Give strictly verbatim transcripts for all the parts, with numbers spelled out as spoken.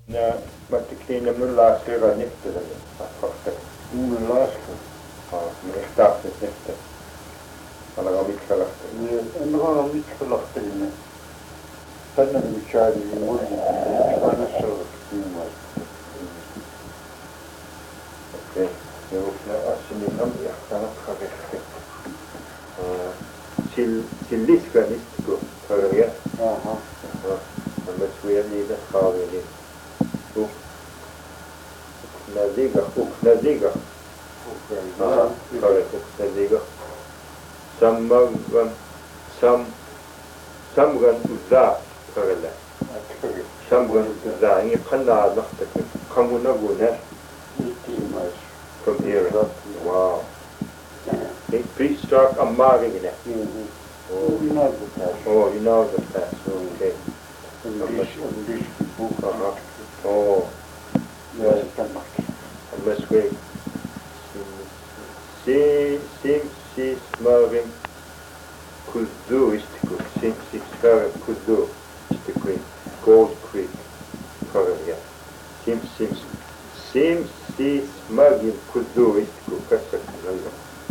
Ja, mutta siinä mulla syödä nyttä sen. Mulla lasku. Miksi tahtit nyttä? Alkaa mitkä lähtee? En ole mitkä lähtenyt. Tänne mikä oli mulla. Aina se on kuumasta. Okei. Joo, ne assinin on jahtanut kakesti. Till, till livsvärdigt hörde Aha. Men Sweden har vi det. Och när ligger och när ligger. Okej. Ja, korrekt. Och när ligger. Samman sam samran uzza förle. Samran uzza ingen kanal något. Kan hon nog gå from here. Wow. It's pretty stark amari in it. Oh, you know the pass. Oh, you know the pass. Okay. English, English book. Uh-huh. Oh, Yes, that much. unless we sim sim sis marim kuzu istiku sim sis marim kuzu istiku Gold Creek Korea. Sim sim sim sis marim kuzu istiku kasak nalga.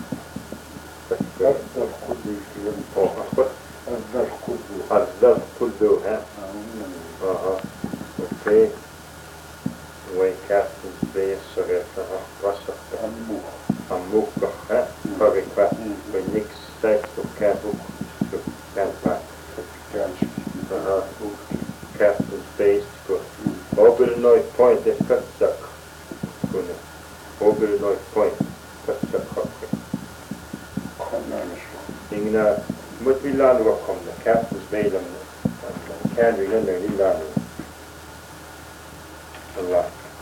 أفضل كله في Oh, what? أفضل كله. Azad kuzu, huh? Uh-huh. Okay. Wake up and be so that uh أمه. Amuk, huh? Korikwa. When Nick says to Kabu, to Kampa. Uh-huh. Captain Space to go. Obernoy Point is Katsak. Kuna. Obernoy Point. Katsak Hockey. Ingna, mut vi land var komna. Captain Space om kan vi lämna i land. Allah.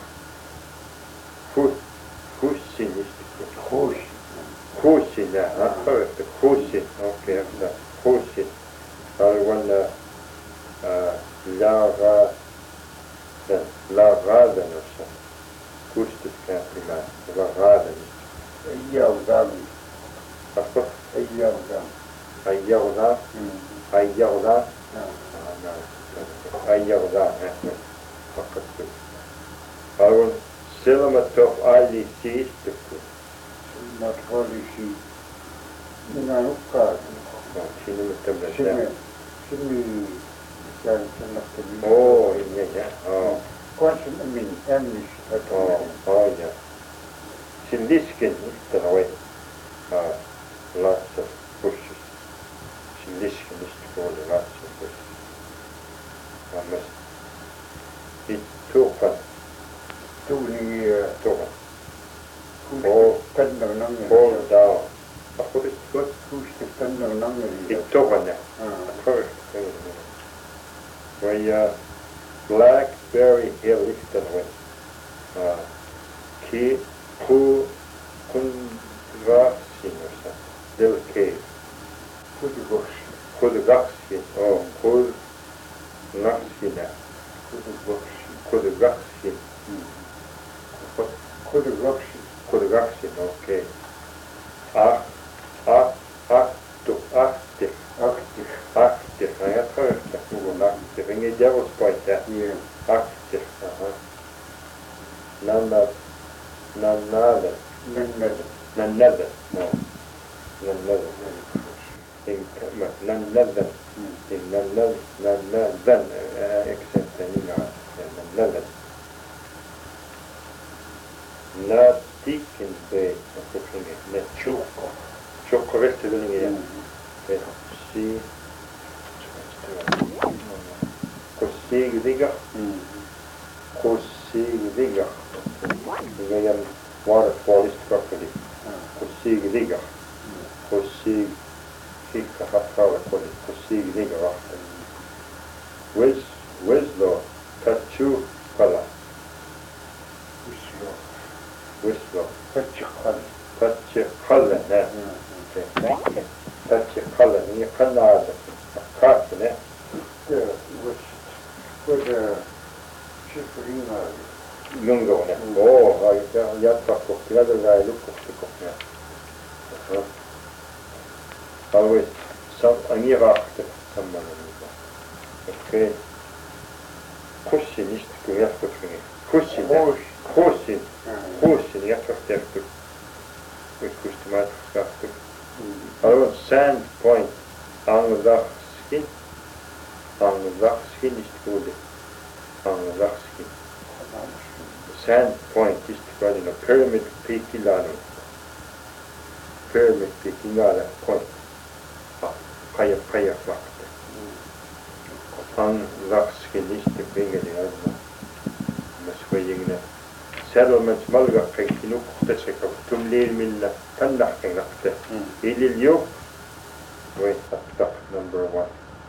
Fus, fusin ist خوش. Fusin, ja. Ah, korrekt. Fusin. Okay, ja. Fusin. Har one uh Lara den Laraden och så. Kustet kan prima. Laraden. أيام Varför? أيام Ayarda. Ayarda. Ayarda. Fakat. Har Silamatok Ali Sistuk. ما تقولي شيء من عقاد. Şimdi muhtemelen. شمي شمي كان سنة Oo, inne ya. Oh. كويس من أمنش Oh, أتوقع. oh ja. Silisken ist da way. Ah, lots of bushes. Silisken ist for lots of bushes. Man must be topan, توني topan. كوش تستنى ونعمل. Fall down. Vad får det gott? كوش تستنى ونعمل. I topan ja. آه. Correct. Where Blackberry Hill is da way. Ah, ki ku kundrasin or something. Little cave. كل بوش. Kudraksin. Oh, Kudraksina. كل بوش. Kudraksin. كل بوش. Kudraksin, okay. Ah, ah, ah, to aktiv. أكتر. Aktiv. Ja, jag tror det. Någon aktiv. Ingen Devil's Point där. Yeah. Aktiv. Aha. Nanna, nannade. نمل. Nannade. No. Nannade. Nannade. Nannade. Nannade. Exempel inga. Nannade. Natiken be. Netchoko. Choko vet du inga igen. Si. Kosigdiga. Kosigdiga. Det är en waterfall ist properly. Kosigdiga. Kosig. Kika hatfala kodi. Kosigdiga vatten. Wes, Weslo. Tachu kala. وشلون. Weslo. فتشخل. Tachu kala. Nej. Tachu kala. Ni kan nada. Katten är. وش. وش. شفرينا. Lungone. Åh, har jag hjälpt och jag hade väl upp och det kom ja. Always some ani rakte samman. Okej. Kussin istku jätkutringi. Kussin. Hoos. Kussin. Kussin jätkutjärktu. Kuskusti matkaktu. Arvon Sand Point. Anglaskin. Anglaskin istkuudi. Anglaskin. Sand Point istkuudi no Pyramid Peak ilani. Pyramid Peak ilani point. Kaja kaja vakte. Anglaskin istkuingeli arvon. Masvajingna. Settlements malgakkaikki nukkuteseka tumliilmilla kannahkengakte. Ililju. Wait, up number one.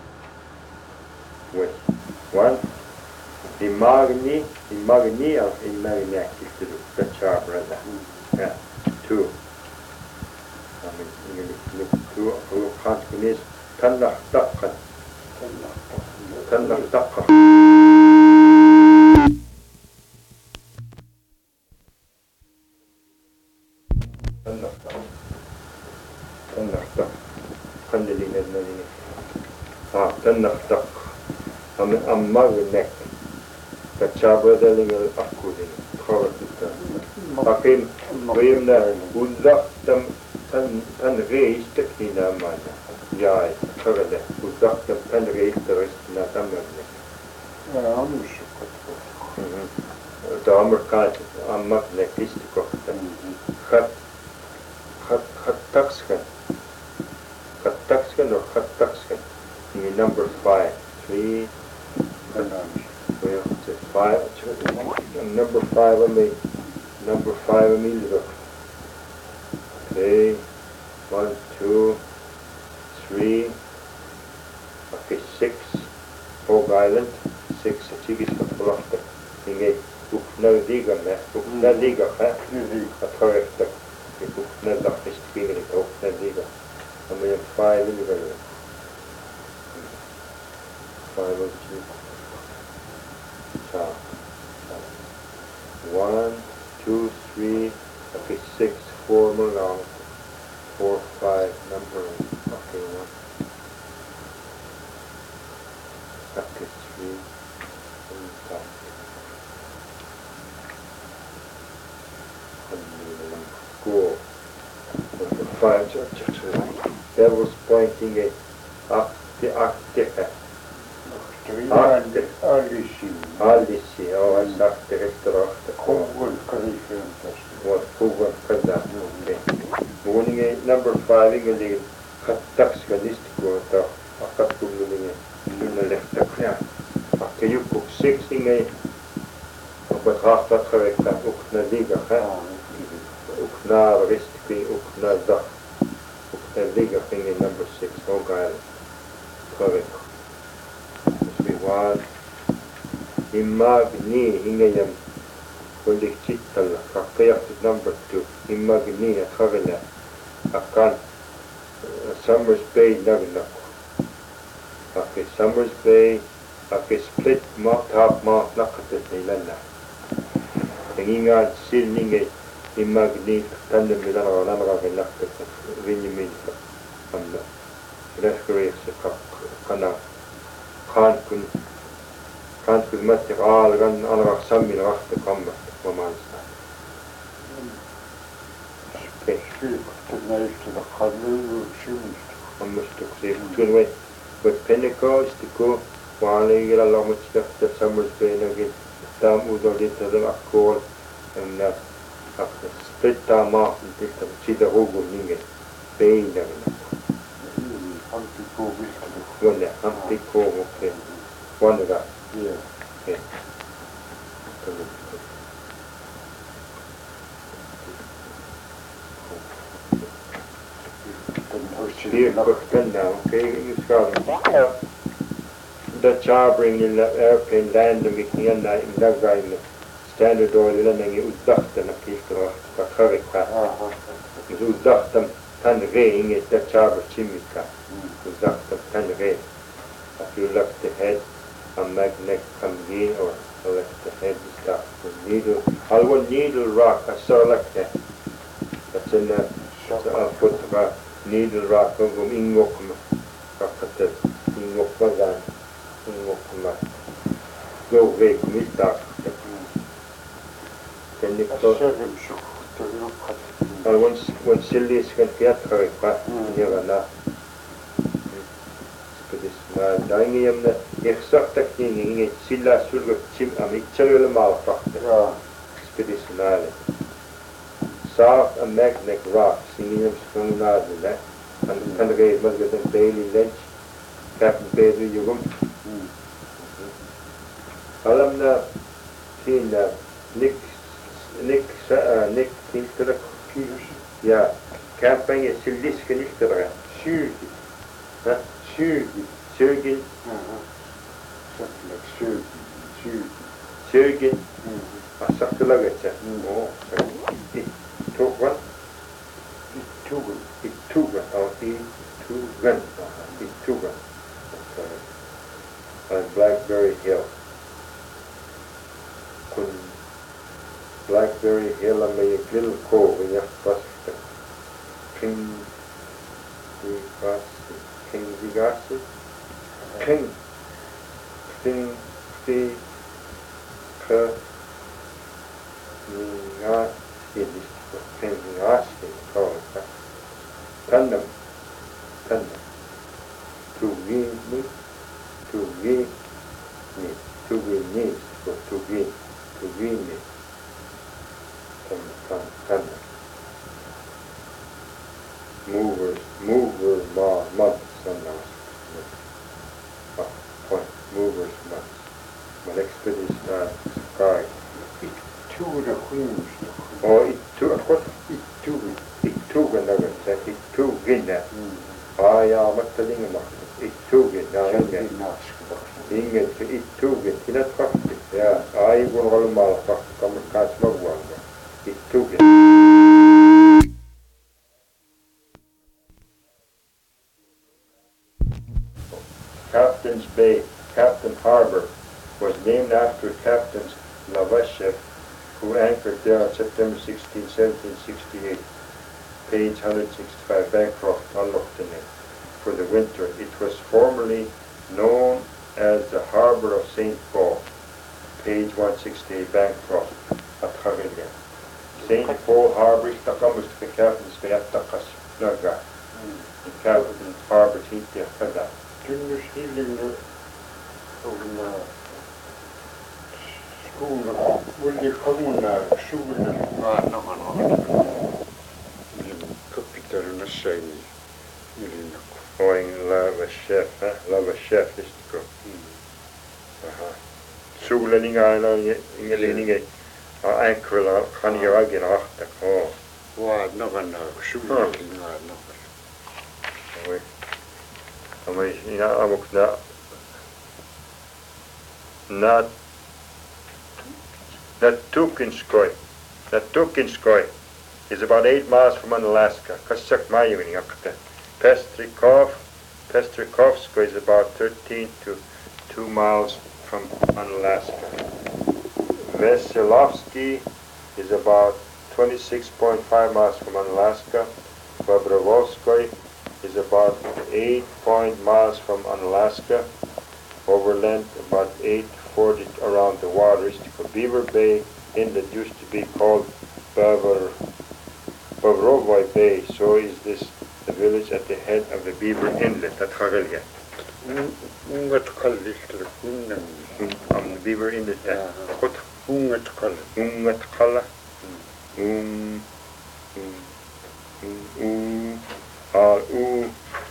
Wait. One. Imagni, imagni or imagni akiltilu. That's our brother. Yeah. Two. I mean, look, two, who can't finish. Kannah takkan. Kannah takkan. تنخدق خلي لنا اه تنخدق أم أمر نك تشابه ذلك الأكودين خارج التام أكيد ويمنا ولا تم تن تنغيش تكنينا معنا جاي خارج ولا تم تنغيش ترسنا تمرنا عمر شكرا تعمر كانت أمر نك استقامة خط خط خط تكسكن خط تكسكن or خط تكسكن in number five three well five number five I mean number five I mean look okay one two three okay six Hog Island six Chigis Kapolafta Inge Ukna Liga me Ukna Liga ha Athorekta Ukna Dakis Pingri Ukna Liga I mean five in the five of two so one two three okay six four more long four five number okay one okay three and five Cool. Number five, that was pointing it up the Arctic. Arctic. Alisi. Alisi, oh, I sagt direkt darauf. Kogel Kalifen. What Kogel Kada. Okay. Woningen number five, ingelegen. Kattakskanistiko, da. Akatkumulingen. Lunalekta kja. Akka jukuk six, inge. Betracht dat gewerkt aan Ukna Liga, hè? Ukna Ristki, Ukna Dak. Ukna Liga ging in number six, Hog Island. Correct. Dus we waren Imagni, hingayam, kulik chitala, kakayat number two, Imagni, Havila, Akan, Summers Bay, Nagnako. Okay, Summers Bay, okay, split mouth, half mouth, Nakatit, Nilana. Ingat silninge imagni tandem bilang orang orang nak vinyamin anda reskriek sekak kana kan kun kan kun mati al kan orang sambil waktu kambat memansa. Okay. Tenayişte de kalıyor şimdi. Amustuk sih tun we with Pentecost ko wale gira lamat the Summers Bay nagin tam udolita del akol en na ak splitta ma ditta sida hogo ninge bein na Antiko viskade. wala antiko okay wala da Yeah. okay here quick now okay you start the charbring in the airplane landing in the in the guy standard oil landing uddacht na kifra ka kharika Aha. uddacht tan reing is the charber chimika uddacht tan reing if you look the head a magnet come in or select the head stuff the needle alwa needle rock I saw like that that's in the uh, photograph needle rock gum ingok kakate ingok bagan ingok ma Slovak middag. Then you go. Seven show. And once when Silly is going to get her, but you're not. Maar dan je hem de exacte ging in Silla sulgo chim ami chelule mal fakte. Ja. Speditionale. Soft and magnetic rock singing hem sprungnade ne. And kan de geef met een daily ledge. Captain Pedro Jugum. Alam na tin na Nick Nick Nick Tinster. Ja. Camping is Sillis genichtere. Tjugo. Huh? Tjugo. Sjögin, Something like tjugo. Tjugo. Sjögin, asakulagatsa. Oh, Itugan, Tjugo. itugan, or itugan, itugan. On Blackberry Hill. Kun Blackberry Hill on my little cove in your first King, King Vigasi. King, King, King, King, King, King, King, Tandem, Tandem, to win me, to win me, to win me, to win, to win me, Tandem, movers, mover, ma, mud, sunrise. Point, movers, months. My expedition uh, sky. Tjugo de Queens. Oh, it took what? Tjugo. It took another set. It took in that. Ah, ja, maar dat ding mag. It took it. Nou, ingen. Ingen, it took it. In dat prachtig. Ja, ah, ik wil allemaal prachtig. Kan me kaas nog wel. It took it. Captain's Bay, Captain Harbor, was named after Captain Lavashev, who anchored there on September sixteenth, seventeen sixty-eight, page one sixty-five, Bancroft, Unlockton, for the winter. It was formerly known as the Harbor of Saint Paul, page one sixty-eight, Bancroft, at Havilga. Saint Paul Harbor, takamus to Captain's Bay at Takas, Naga. Captain Harbor, Tintia, Kada. Tungus Hillinger on skolan. Vill de komma skolan? Ja, någon har. Kapitalen säger Hillinger. Going lava chef, eh? Lava chef is det godt. Aha. Solen inga inga linjer. Ja, enkel kan ju aggen åtta kvar. Ja, någon har skolan någon. Oj. Ama ina amok na na Natukinskoy. Natukinskoy is about eight miles from Alaska. Kasak Mayuni akta. Pestrikov, Pestrikovskoy is about thirteen to two miles from Alaska. Veselovsky is about twenty-six point five miles from Alaska. Bobrovskoy is about eight point miles from Alaska. Overland about eight forty around the waters. Beaver Bay Inlet used to be called Bavor, Bavrovoy Bay. So is this the village at the head of the Beaver Inlet at Hagelga. Ungat kallister kunnan. On the Beaver Inlet at Kot. Ungat kall. Ungat Kalla. Um. Um. Um. Ah. Um.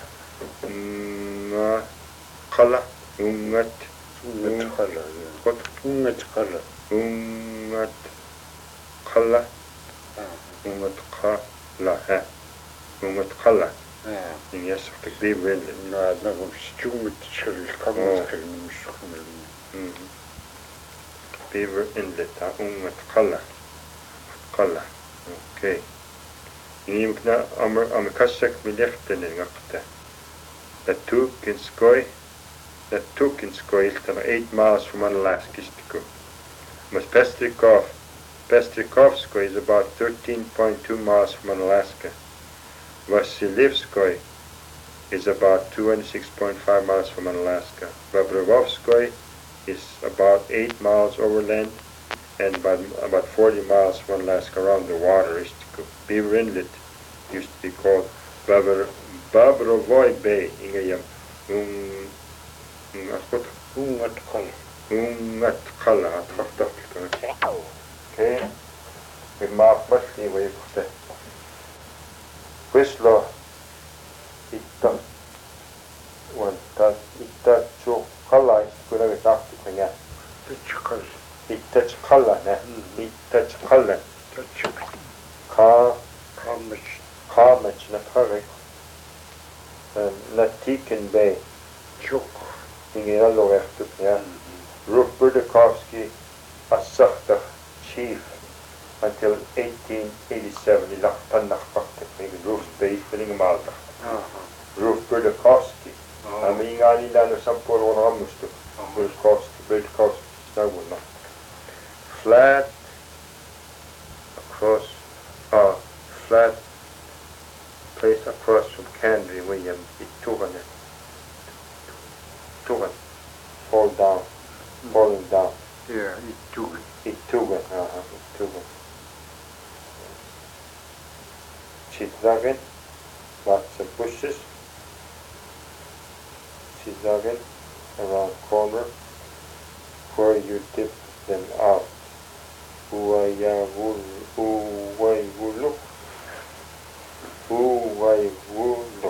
Um. Kalla. Ungat. Ungat kall. Kot. Ungat kall. Ungat Kalla. Ungat Kalla. Ha. Ungat Kalla. In yes, the Beaver Inlet. Na, na kom stjunget skall komma skall nu Beaver Inlet, ha, Ungat Kalla. Kalla. Okay. Inimkna amr am kasak milechten in akta. That Tukinskoy, that Tukinskoy is eight miles from Alaska. Mas Pestrikov, Pestrikovskoy is about thirteen point two miles from Alaska. Vasilivskoy is about twenty-six point five miles from Alaska. Bobrovskoy is about eight miles overland and about, about forty miles one last around the water. Is to go. Beaver Inlet used to be called Babrovoy Bay. Ingayam. Um, um, Ungat kal. Ungat kalla at hafta. Okay. We mark much anyway. Whistler. Itta. One that itta chu kalla is gonna be after kanya. Tachkal. Itta kalla ne. Itta kalla. Tachk. Ka Kamach. ka much na kare. Na Tiken Bay. Chuk. Ingen allo efter ja. Ruth Burdakovsky Asachta chief until eighteen eighty-seven. He left Tanach Bakta. Ingen Ruth Bay filling Malta. Ruth Burdakovsky. I mean, I need to some poor one almost to Burdakovsky. Burdakovsky. No one not. Flat across, uh, flat place across from Candy, William, it took on it. Took it. Fall down. Falling down. Yeah, it took. It took it. Uh-huh. It took it. Chitzagen. Lots of bushes. Chitzagen. Around corner. Where you dip them out. Uwaya wul. Uway wulu. Uway wulu.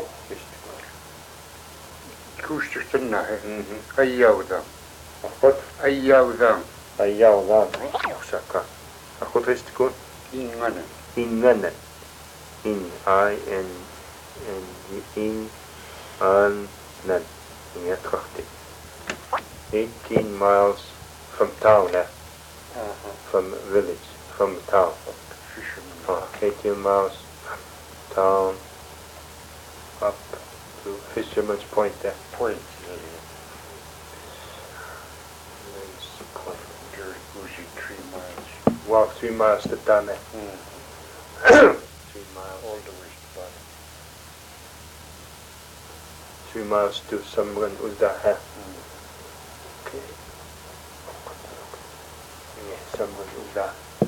Kushtana. Mhm. Ayawda. Akot. Ayawda. Ayaw dan. Saka. Akot is to go. Ingana. Inganen. In. I. N. N. In. An. Nen. In Yatrachti. Eighteen miles from town, eh? Uh-huh. From village. From town. Fisherman. Oh, eighteen miles from town. Up to Fisherman's Point there. Point. Fisherman's Point. Very bougie, three miles. Walk three miles to town there. Mm. Three miles. All the way to bottom. Three miles to Samran Uzda. Eh? Mm. Okay. Yeah, Samran Uzda.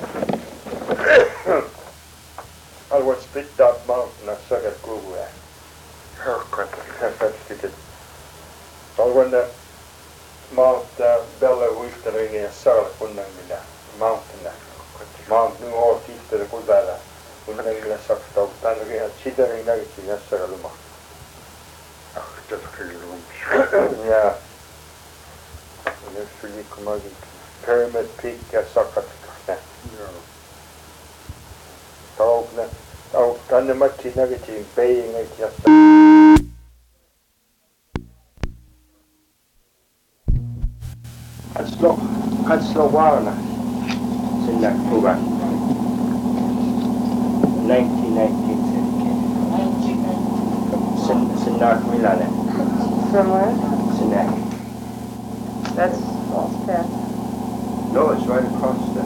I was split that mountain. I saw it go away. Haircut. I went to Mount uh, Bella Wistering in Sarah Kundangila. Mountain. Mount New York East of the Kudala. Kundangila Sakta. Tanagi Chidering Nagati Sarah Luma. Ach, dat geloof. Yeah. And there's really commodity. Pyramid Peak, Sakat. Ja. Talk na. Oh, dan de matje nagati baying it just. At slow, at slow warna. Sinna kuba. Nineteen nineteen Sin Sinna Milane. From where? Sinna. That's Falls Path. No, it's right across the.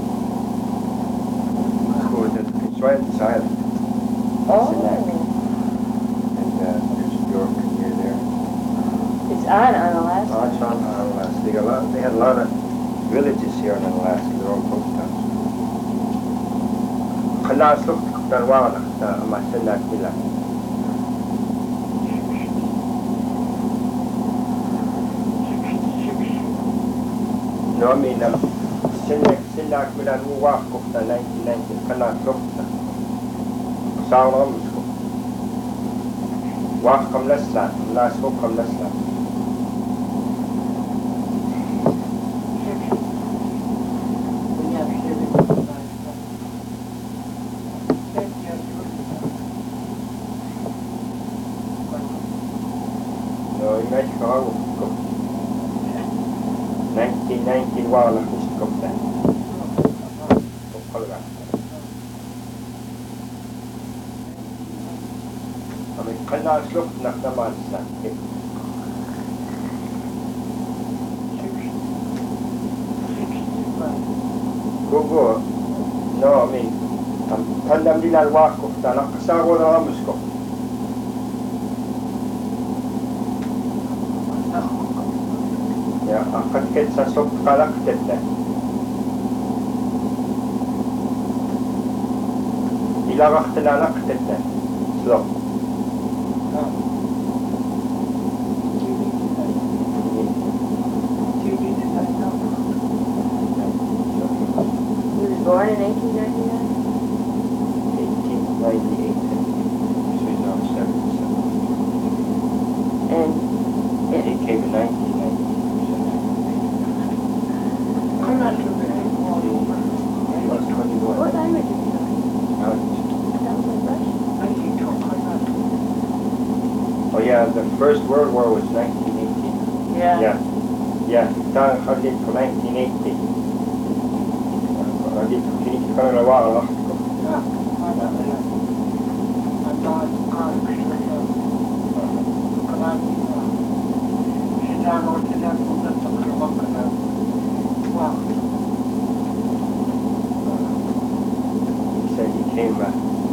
It's right inside. Oh. And uh, there's York near there. It's on Unalaska. Oh, it's on Unalaska. They, got a lot, they had a lot of villages here in Unalaska. They're all post towns. Kalas look Darwana, the Masina Kila. No, I mean, um, Sinak Sinak Milan who walked up to nineteen ninety. Kalas look. Sound on the school. Walk come less land, last hope come less land. No, you make sure nineteen ninety while I just come down. I mean, Kalas look nach der Mannsland. Go go. No, I mean, I'm tandem din al wako, tanak kasago na ramos ko. Ya, akat ketsa sopkalaqtelle. Ilaqartanaalaqtelle. Slop. He was born in eighteen ninety-nine? eighteen ninety-eight. So he's now seventy-seven. And He came in nineteen ninety. He was twenty-one. what language is he learning? Now That was like Russian. Oh yeah, the First World War was nineteen eighteen. Yeah. Yeah. Yeah, Stalin Khalid for nineteen eighty. Khalid Khalid Khalid Awal. He said he came back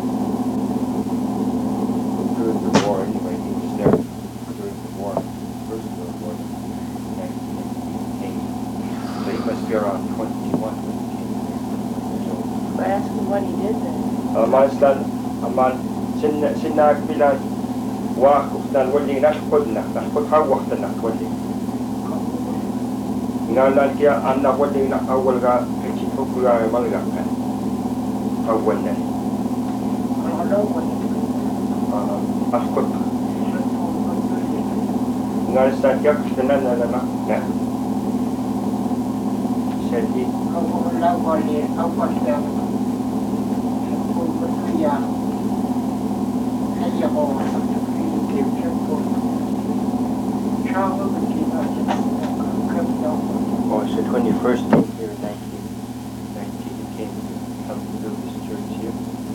during the war anyway. He was there during the war, First World War. nineteen eighteen. So he must be around twenty-one when he came here. So, But ask him what he did then. Aman stan, aman sin sinag bilan wah ustan wali nashkod na nashkod hawak na wali. Ngalan kia anak wali na awal ga kecil popular malga kan. Awal na. Ashkod. Ngalan stan kia kustanan na na na. Jadi oh, it's the twenty-first came here in nineteen ninety. He came to come to build this church here.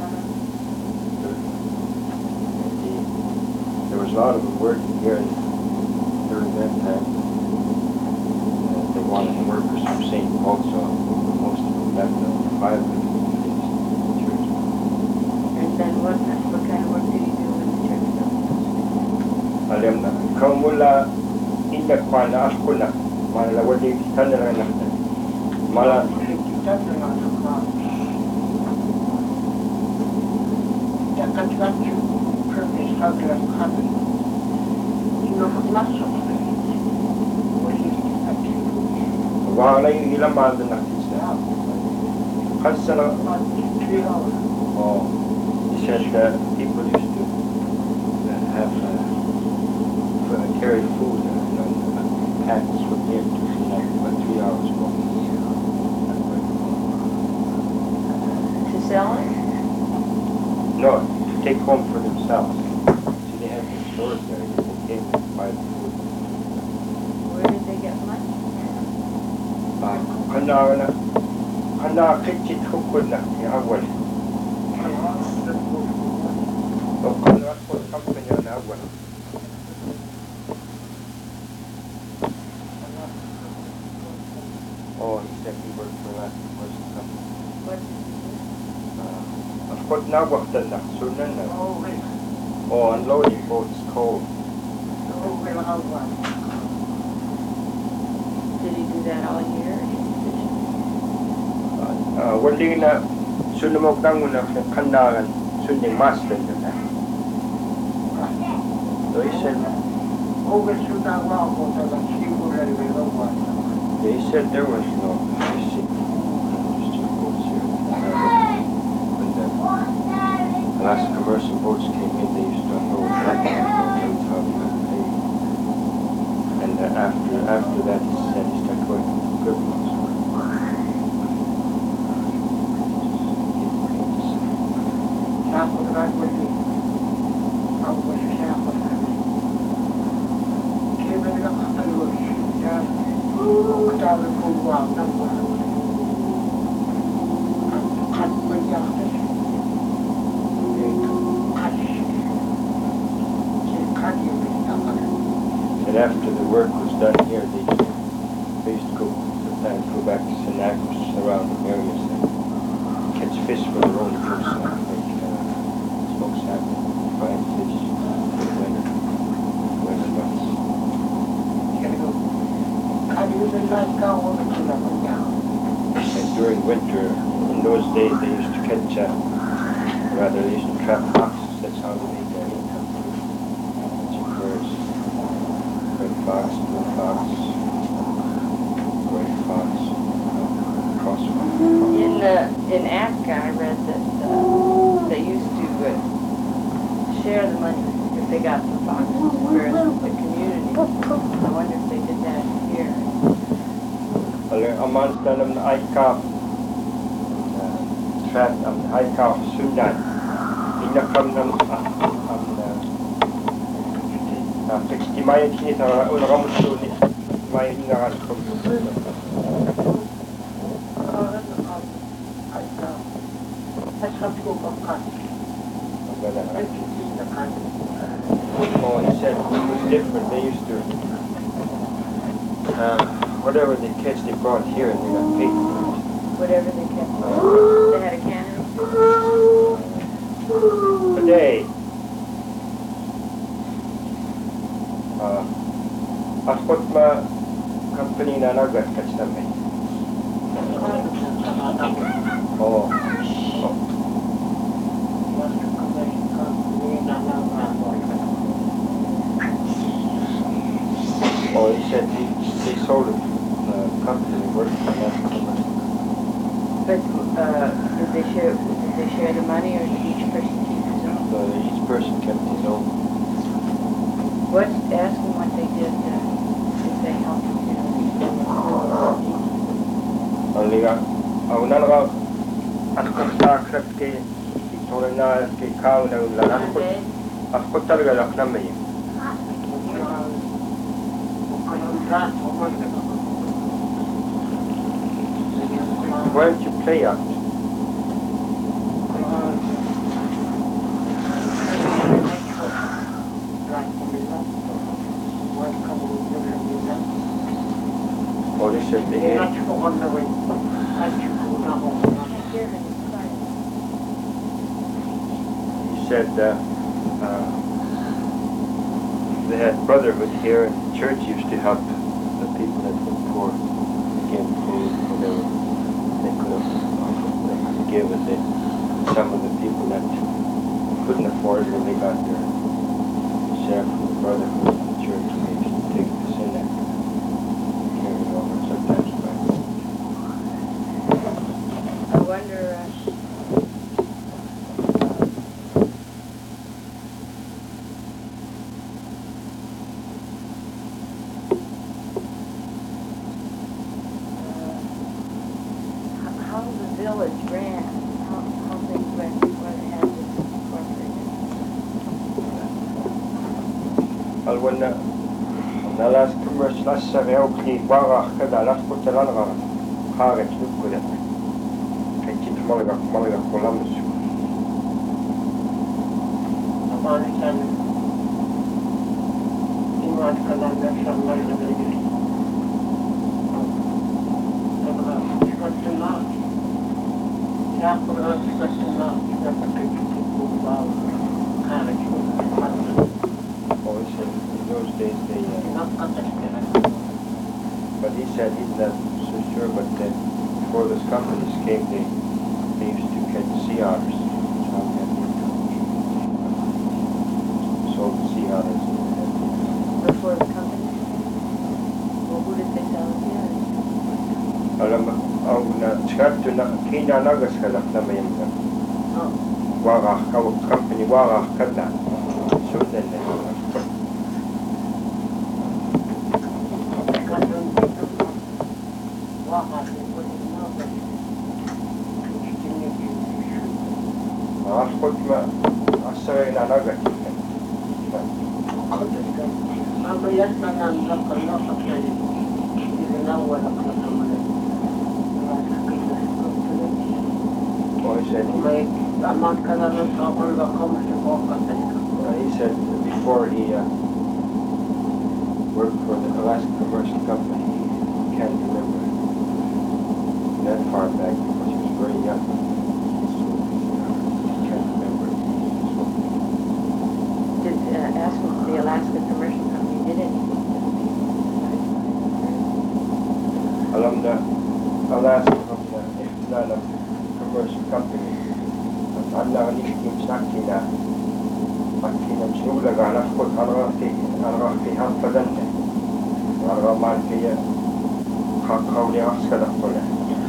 And he, there was a lot of them working here in, during that time. And they wanted workers from Saint Paul, so most of them left the five of them in the church. And then what, what kind of work did he do in the church building? Alam na, kau mula indak mana aku nak, mana wali kita nak nak, malah wala yung ilang mahal na nakita. Kasi na, oh, he said that people used to uh, have uh, uh, carry food uh, you know, packs from here to like about three hours ago. To sell it? No, to take home for themselves. See, they had their stores there. People came to buy the food. Where did they get money? Uh, kana na, kana kitchit hukun na yung awal. So, kana po company na awal. Oh, he said he worked for that person company. What did he do? Uh, of course, now what the next sunan na. Oh, unloading boats coal. Did he do that all year? Uh, wali na sunumog na muna kandangan sunyang master na. So he said, they said there was no fishing. Just two boats here. When the last commercial boats came in, they used to unload that every time they paid. And uh, after after that, he said he started going to good ones. And after the work was done here, they used to, they used to go sometimes go back to Sanakos around the areas and catch fish for their own use, uh, like uh, smoked salmon, fried fish for the winter, winter months. in those days they used to catch, uh, rather they used to trap foxes. That's how they made their income. Catching birds. Red fox, blue fox, gray fox, cross fox. In uh, in Africa, I read that uh, they used to uh, share the money if they got the foxes and birds with the community. I wonder if they did that here. Eller om man ställer en aika trap am aika sundan inga kamnan am na sixty mai kini ta una ramusu ni mai inga ras kom Oh, he said it was different. They used to uh, whatever they catch, they brought here and they got paid for it. Whatever they kept. They had a cannon. Today, uh, Aspot ma company na nagat catch them. Oh. Oh. Oh, he said he, they sold it. Uh, company worked for that company. But uh, did they share? Did they share the money, or did each person keep his own? So each person kept his own. What? Ask them what they did. Uh, if they helped, you know, Only got. Oh, none of us. Aspot sa krep kay ito na kay kau na ulan. Aspot. Aspot talaga lang naman yun. Why don't you play out? Oh, they said they had. He said uh, uh, they had brotherhood here, and the church used to help the people that were poor, give food, whatever they could have, they could give it. They, some of the people that couldn't afford it, when they got their share from the brotherhood of the church, they used to take this in there, carry it over, sometimes back. I wonder. Uh, how the village ran, how, how things went before they had this incorporated. Alwana, na las tumras las sa reokli wara kada las potalanra, haret lukkulet. Kajit malaga malaga kolamus. Afghanistan iman kalanda sammal negeri. Sebab sekarang ya pernah sekarang kita pakai cukup bau karena cukup Oh, he said in those days they, uh, nak kata sekarang. but he said he's not so sure, but then before those companies came, they, they used to catch sea otters. That's how they had the income. Sold the sea otters and they had the income. Before the company? Well, who did they sell it to? Alam mo, ang na, skat to na, kina nagas ka lang na may mga Oh. wara, company wara ka na. So then, they Aspot ma, asay na nagat. Mabayat na lang lang kalau pakai dikenal walau kalau Oh, he said, baik amat kalau kamu lah kamu sekolah uh, he said before he uh, worked for the Alaska Commercial Company, he can't remember that far back because he was very young. So he can't remember. So, Did, uh, ask them if the Alaska Commercial Company did anything for the people. alam na Alaska from the, if not a commercial company. Allah nicht im Snackina. Makina Schule gala kut arati arati han fadante. Arra malkiya khawli askada qole.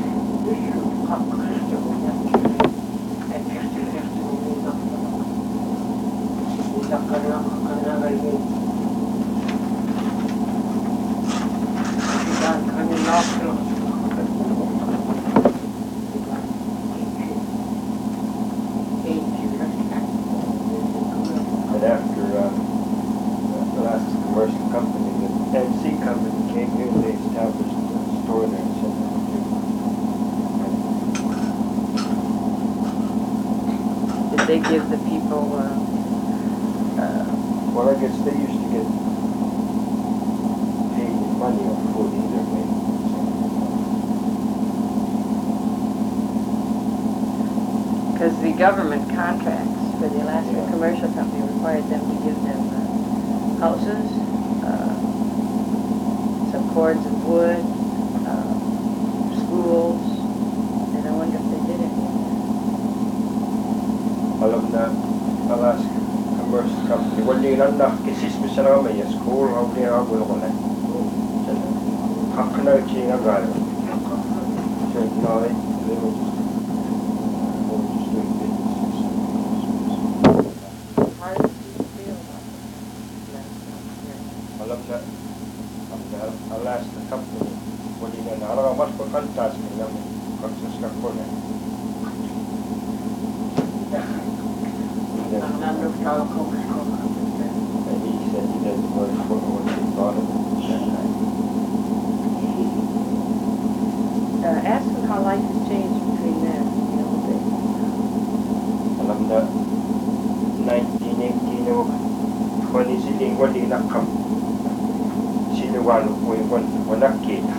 And after uh, the last commercial company, the M C company came here, they established a store there in Central. Did they give the people, uh, uh, Well, I guess they used to get paid money or food either way. because the government contracts for the Alaska Yeah. Commercial Company required them to give them uh, houses, uh, some cords of wood, uh, schools, and I wonder if they did anything. Alam na Alaska Commercial Company. Wali lang na kisis mo sa naman may school, how they are going to let. Hakna chinga gal. So now they they were just they were just doing business. How did you feel about that? Alam na ang Alaska Company. Wali na na. Alam mas pagkantas mo lang kaksus ka ko na. And he said he doesn't know what he thought of it at that time. Uh, ask them how life has changed between them, you know, they, Alam na nineteen eighteen o kung siling wali na kam sinuwalo ko yung wanak kita.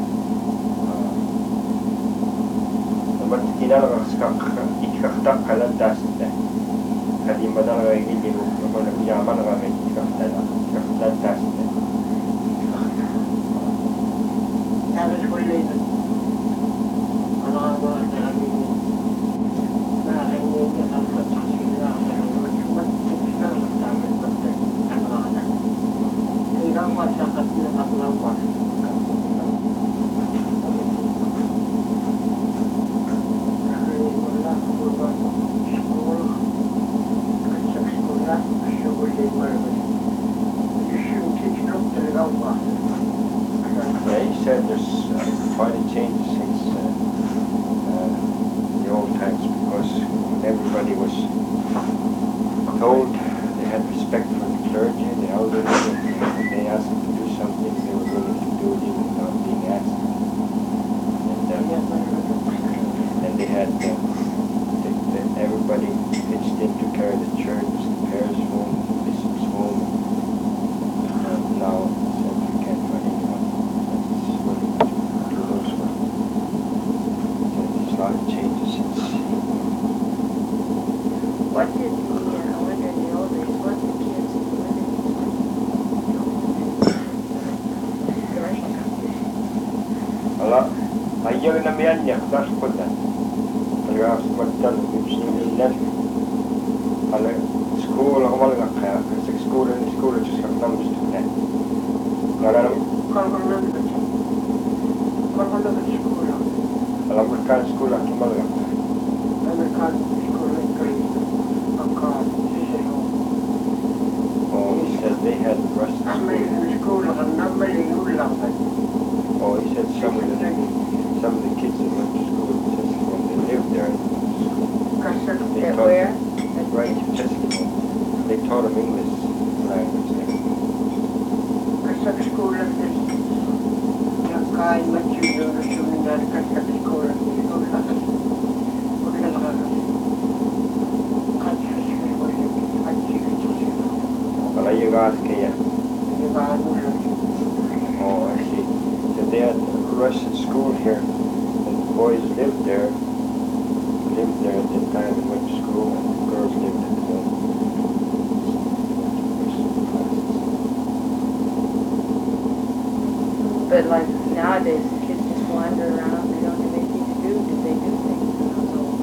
Naman kinala ka ikaktak kalandas na kadi madala ay hindi mo naman nagyaman na kami ikaktak ikaklandas na. Tapos wala yun. Ano nga ba namin nakakinig na ang pagsisila matipis na ang namin pagkat ang mga anak. Kailang masakat na kaklawa. Kasi wala ko ba school at sa school na kasi wala yung marami. Yung titinok talaga ba? Yeah, he said there's uh, quite a change since uh, uh, the old times because everybody was told they had respect for the clergy, the elders, and when they asked them to do something, they were willing to do it even without being asked. And, uh, and they had uh, they, they, everybody pitched in to carry the church, the parish home, the bishop's home. And now said you can't find anyone that's willing to do those work. So there's a lot of changes since. what did the, uh, I wonder in the old days, what did the kids do with it? Commercial company. Ala, ayang namiyan niya, naskod na. Talaga magdal, ibsinilan. Ala, school ako malaga kaya, kasi school and school at just namus na. Kaya naman, Kalmanan ka siya. Kalmanan ka school lang. alam ko ka school ako malaga. American school like Greece. Pagka sisilo. Oh, he said they had Russian Kami school. yung school lang, namalingul lang. Oh, he said some of the, some of the kids that went to school in Chesterfield, they lived there in school. Kasi They At taught where? right in Chesterfield. They taught them English language there. kasi school lang din. Nakain machido na suminar kasi school lang. School lang. Huwag na nakakasi. Kasi school lang. Kasi Ala yung ask kaya. di ba ano lang. Oh, I see. So they had a Russian school here, and the boys lived there, lived there at the time and went to school, and the girls lived at home. But like nowadays, kids just wander around, they don't have anything to do, did they do things in those old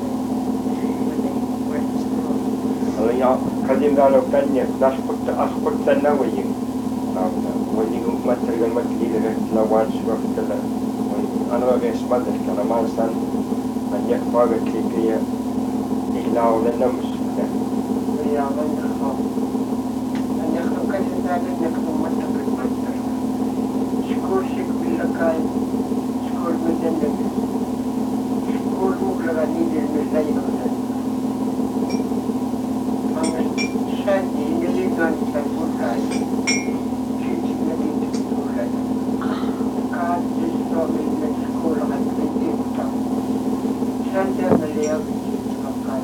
Kadimdalo penye nashput asput na wayi. Wani material material la wan swak la. Ano ga smadr kana mansan anya paga klikiya ilaw na namus. يا من يخاف أن يخلق الإنسان أن يكون منطق المنطق شكور شك باللقاء شكور مجنب شكور مغلق نيد المسائل أما شادي يلي كان تقول هاي شيء الذي تقول هاي كان جسر من شكور عن بيتي مطاع شادي أملي أبجي أبقى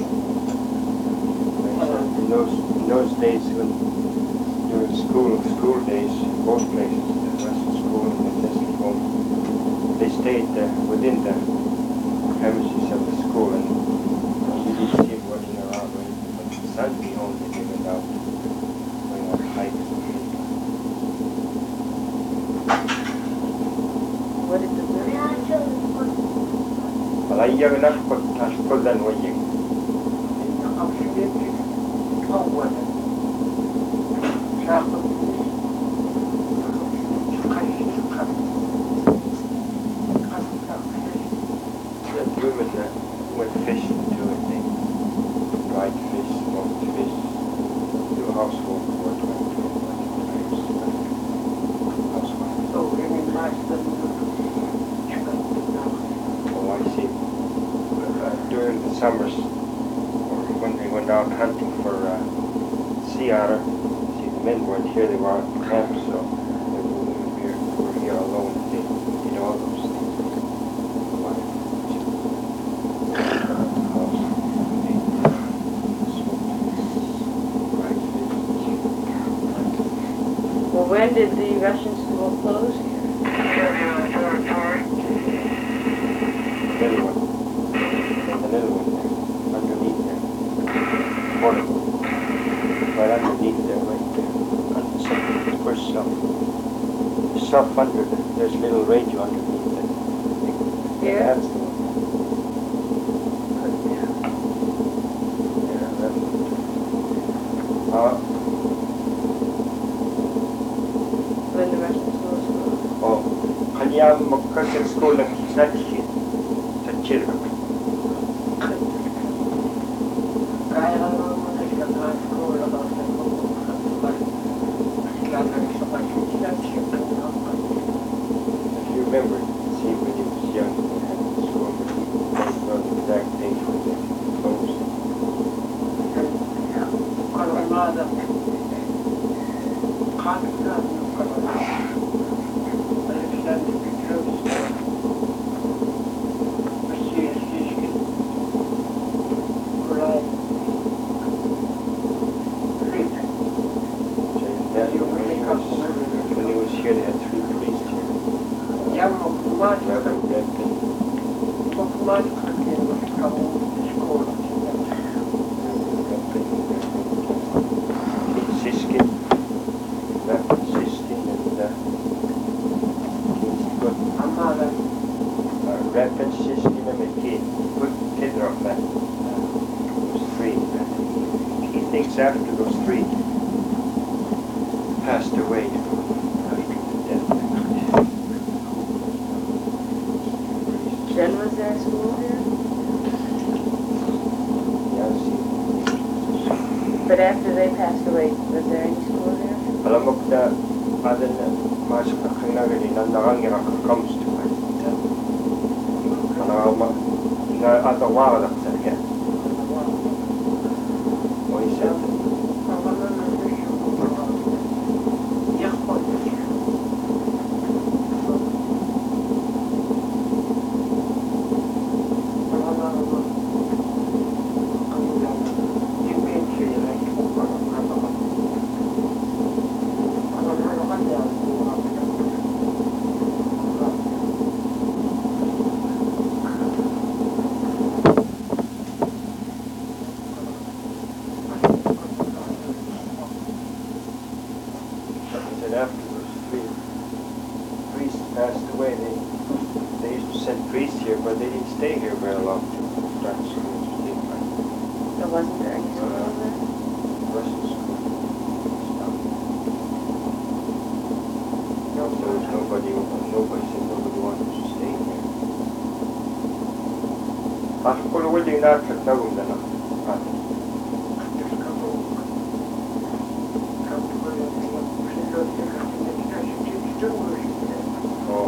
In those, in those days when during school school days, most places, the Western school and the testing home, they stayed uh, within the premises of the school and you didn't see them walking around or anything. But Sunday only they went out going on hikes. What did the village? Well, I young enough for cash for then when you أولا تأخذ the women uh, went fishing too, I think. Dried fish, smoked fish, do household work like times. Housewife. أو يعني ما Oh, I see. Uh, during the summers, or when they went out hunting for uh, sea otter, see the men weren't here, they were out in camp, so they were, we were here, we were here alone, they did all those things. Well, when did the Russian school close here? The little one. The little one there, underneath there. Portable. Right underneath there, right there. Under something, first shelf. Shelf under there. There's a little radio underneath there. Here? That's the one. Yeah. Yeah, that's it. Uh, When the Russian school was closed? oh, kanya magkakit school ng Sachi. Sachirka. Kaya lang naman nagkakaan ko lang ako sa mga kailangan sa pag-isip If you remember, see when he was young, we had this school, but he didn't know the exact date when they closed. kalau ada kanker kalau Alexander Petrovsky masih sedikit mulai rip So that, when, he was, when he was here, they had three priests here. yang memajukan Reverend Redkin, memajukan kamu di sekolah Siskin, Reverend Siskin, and uh, good, amalan uh, Reverend Siskin and a kid, good kid of that. Those three. He thinks after those three passed away after the death. Then was there a school here? Yes. But after they passed away, was there any school here? Alam mo na ada na masuk na kanya gani na nakangira ka comes to it. Mana ma na ada wala sa kanya. O isa. amalan يخبط Asukul wili na tatawin na na. Oh.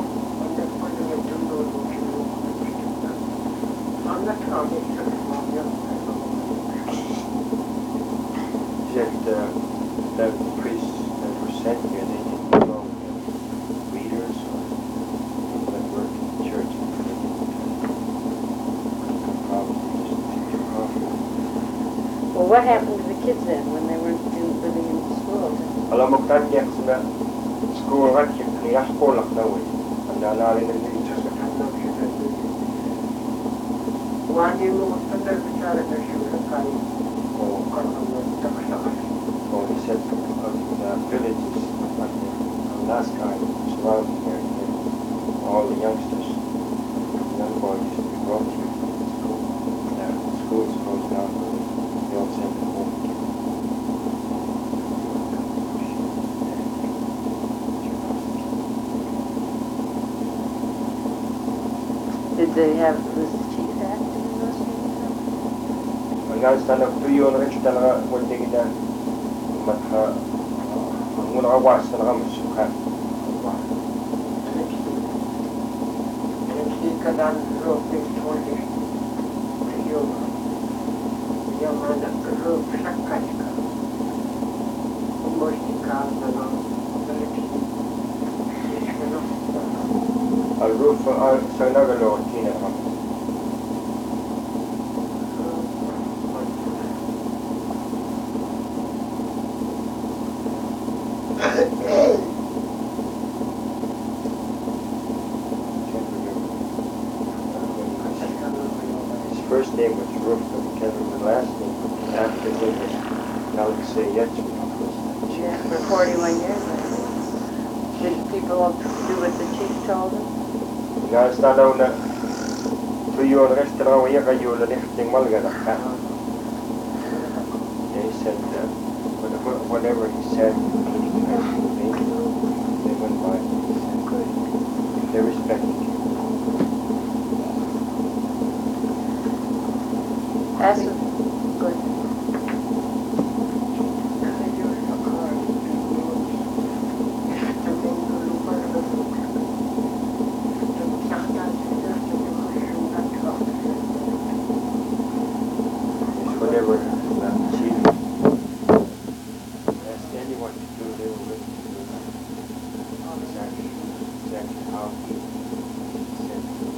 Said uh, that priests that were sent here, they didn't belong to readers or people that work in the church. Probably just too confident. Well, what happened to the kids then when they weren't in, living in the school? Alam mo kan yak sina school rat yak ni school nak nawi. Anda na rin ni Wani mo magtandar bicara na siya kay o ano takasakal. Oh, he said of the villages like the Alaska surrounding there, all the youngsters, young boys used to be brought here to school. Now the school's closed down, they all sent them home again. Did they have, was the chief active in those meetings? Ang guys stand up to you on rich talaga one thing that matha ang muna kawas talaga masukan. Hindi ka dan rope twenty. Yung yung mga rope sakay ka. Umos ka na lang. Al roof al sa nagalo kina ka. His first name was Roof, but he can't remember the last name. After him was Alexei Yechmin. Yeah, for forty-one years. I think. Did people do what the chief told them? Guys stand out na to you on restaurant where kayo la nifting malga na ka. They said that whatever, whatever he said, they went by. They respected him. As of, good. Whatever the chief asked anyone to do, they were willing to do that. Exactly, exactly how he said to do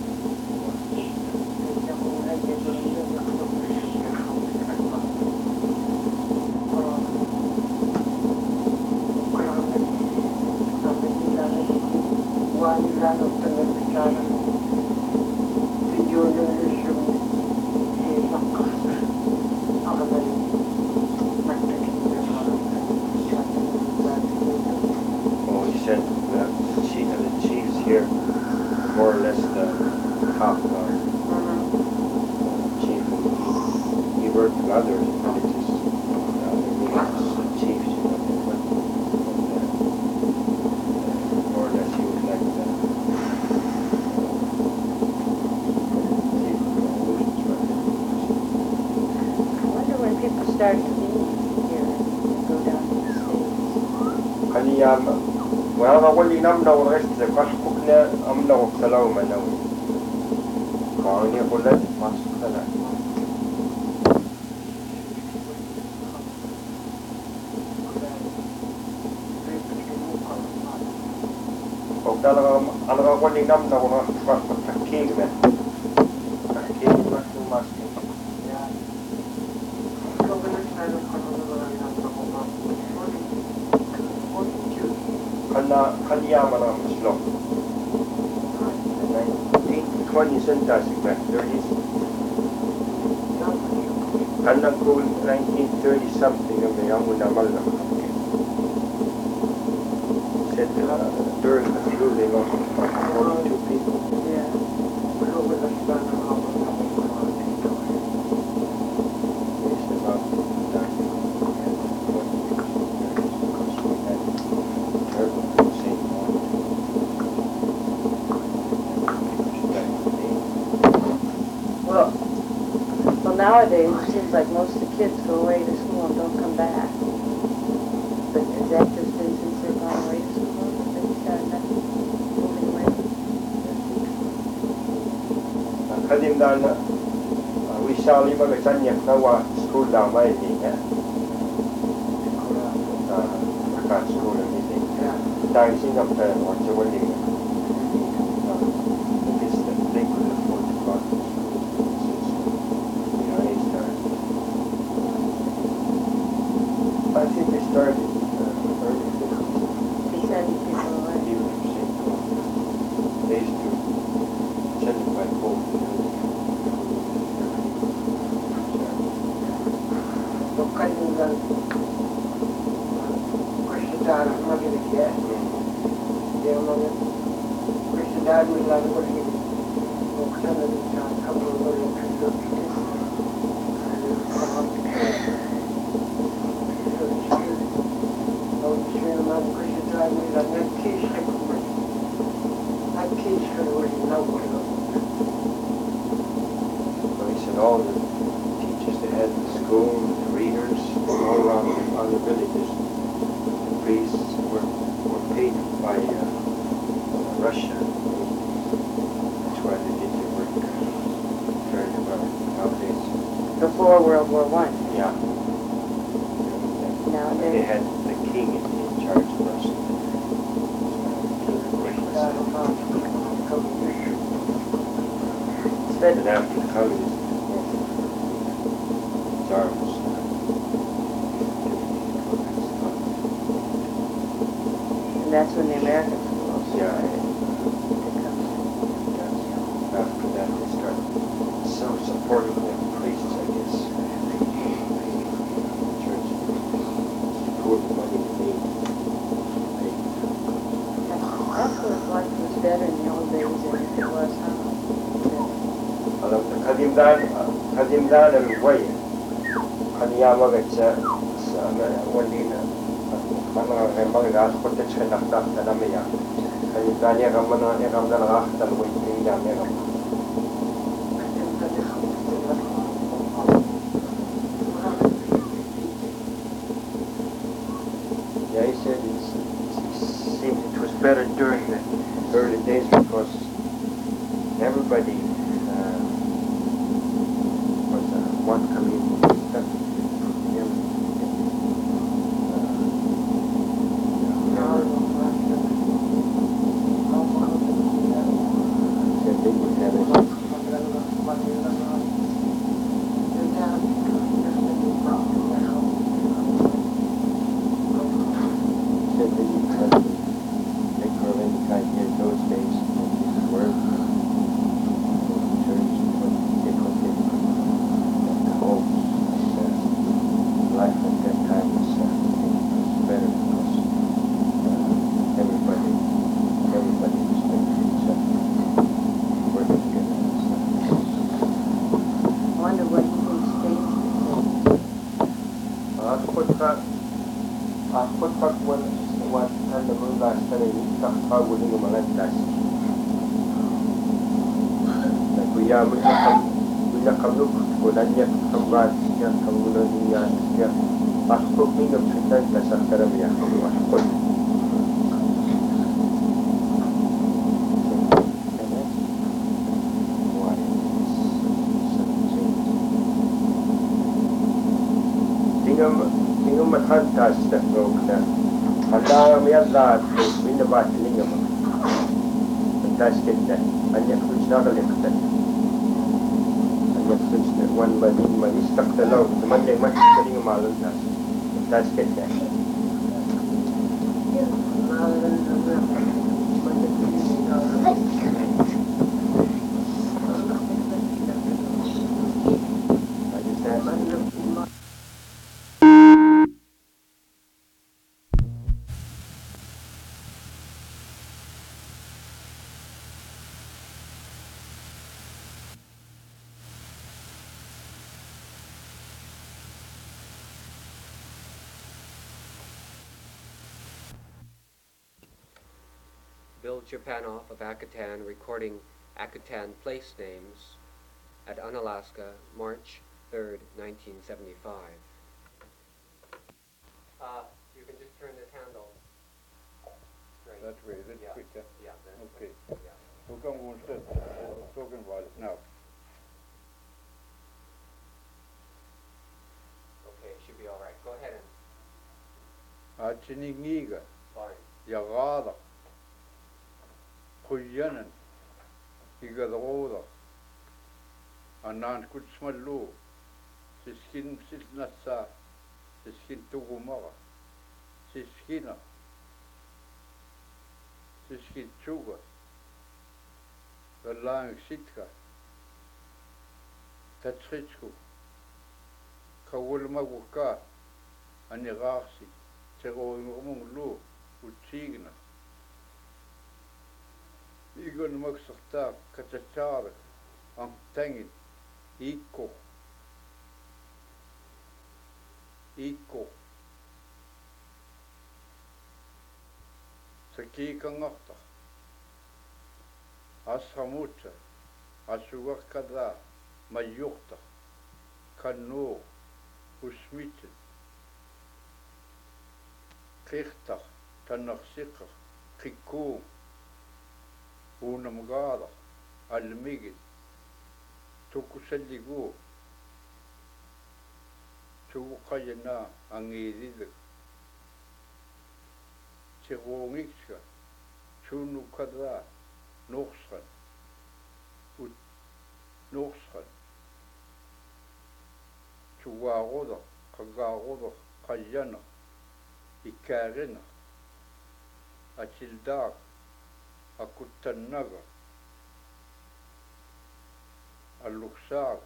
Oh, he said that the chief, the chiefs here, more or less the top guard. Chief, he, he worked with other villages, uh, other villages, the chiefs, you know, they went, and, uh, more or less he was like the chief of the illusions, right? I wonder when people start to leave here and go down to the States. Kaniyam, wala ka wali nam na rest sa kasukuk na am na ko salaw man na. Kaya niya ko lang pasok ka na. O talaga ano ka wali nam na ko na pasok sa king na. King mas mas. Kana kaniyama na maslok. nineteen twenties and back thirties. Kanang ko nineteen thirty something ang may ang unamal na. Said uh, during the flu they lost forty-two people. Yeah. It's about that. Well, nowadays, it seems like most of the kids go away to school and don't come back. But is that just been since they've gone away to school that they started not moving away? Kadim dan we shall live a Chanya Nawa school down my thing. Aka school and meeting. Dang sing up there and watch the wedding. It's the they could afford to go to school. You know, they started. I think they started uh, early fifties. They send people away. Even if they used to send it by boat. Kalimutan Krishna Magilike Dia mga Krishna nila ko rin Buksan na rin sa kabul mo rin Krishna Krishna naman Krishna nila nag-case na kumay Nag-case ka rin na wala So he said all the teachers they had in the school, the readers, all around other villages, the priests were, were paid by uh, Russia. That's why they did their work very well nowadays. Before World War One. Yeah. They Nowadays. had the king in, in charge of Russia. But And after the communists, Tsar was and that's when the Americans were also Yeah. started. After that, they started self-supporting their priests, I guess. Church poured the money to me. That's what life was better in the old days than it was now. Kadimdan, kadimdan al-way. Kaniyama gatsa sa walina. Mga mga gas ko te chena ta na meya. Kadimdan ya gamana ya gamana ga ta way ni ya me ga. Yeah, he said it's, it seemed it was better during the early days because everybody uh, was uh, one community. Tingam mathantas na rock na handa miyadla binabat ningam fantas kita anya kuchna kalekta anya kuchna one by one by istak talaw man lay mas kaling malon na fantas kita Bill Chirpanoff of Akutan recording Akutan place names at Unalaska, March third, nineteen seventy-five. Uh, you can just turn this handle straight. That way, that's Yeah. quicker. Yeah, that's Okay. Yeah. So come on, start talking about it now. Okay, it should be all right. Go ahead and Achiningiga, fine. Yagada, Kuyanan, Igadroda, Anan Kutsmalu, Siskin Sisnasa, Siskin Tugumara, Siskina, Siskin Chuga, the Lang Sitka, Tatsritsku, Kawulmaguka, Anirasi, Terrormunglu, Utigna. Igon Maksarta, Katachar, Antangin, Iko, Iko, Saki Kangorta, Asramuta, Asugar Kada, Mayurta, Kanur, Usmitten, Kirtar, Tanarsikar, Kiku, Unamgada, Almigin, Tukusaligu, Tukayana, Angididak, Tirongixka, Chunukada, Norsran, Ut Norsran, Chuaroda, Kagaroda, Kayana, Ikarina, Achildar, Akutanaga, Aluxar,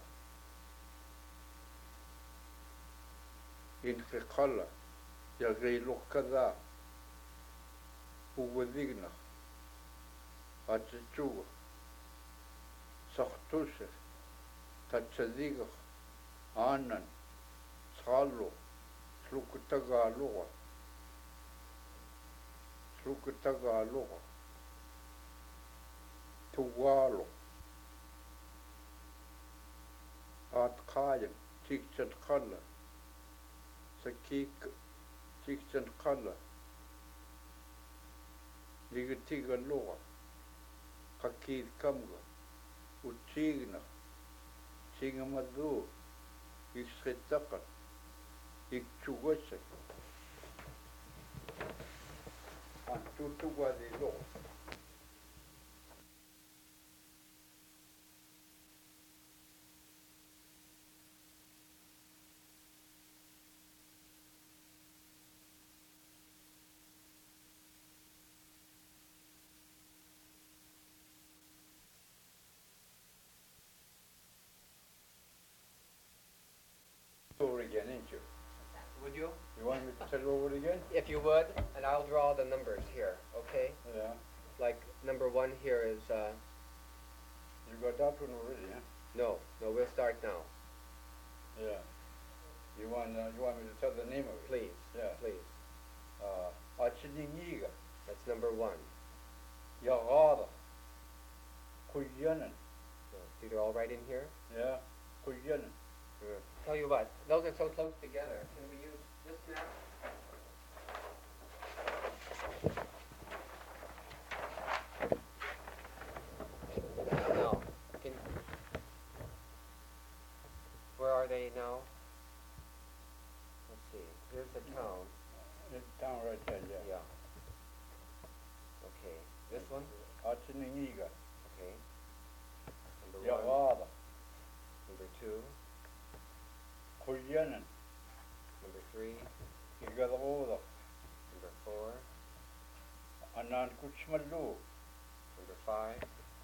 Infikala, Yagrilukada, Uwadigna, Achichuga, Sartusir, Tachadiga, Anan, Salo, Slukutagalura, Slukutagalura, Tuwalo, Atkayam, Tikchan Kala, Sakik, Tikchan Kala, Ligatiga Lora, Kakid Kamga, Utigna, Singamadu, Ixretakan, Ikchugosek, Antutuwa de Lo. Over again, ain't you? Would you? You want me to tell you over again? If you would, and I'll draw the numbers here, okay? Yeah. Like number one here is, uh, You got that one already, huh? no, no, we'll start now. Yeah. You want uh, you want me to tell the name of it? Please, Yeah. please. Uh, Achiningiga, That's number one. Yagada, Kuyanan, So, these are all right in here? yeah, Kuyanan. Sure. Tell you what, those are so close together. Can we use this map? No. Can, where are they now? Let's see. Here's the town. It's down right there, yeah. Yeah. Okay. This one? Achiningiga, Okay. Number one. Yagada, Number two. Kuyanan, Number three. Igadroda, Number four. Anan Kuchmalu, Number five.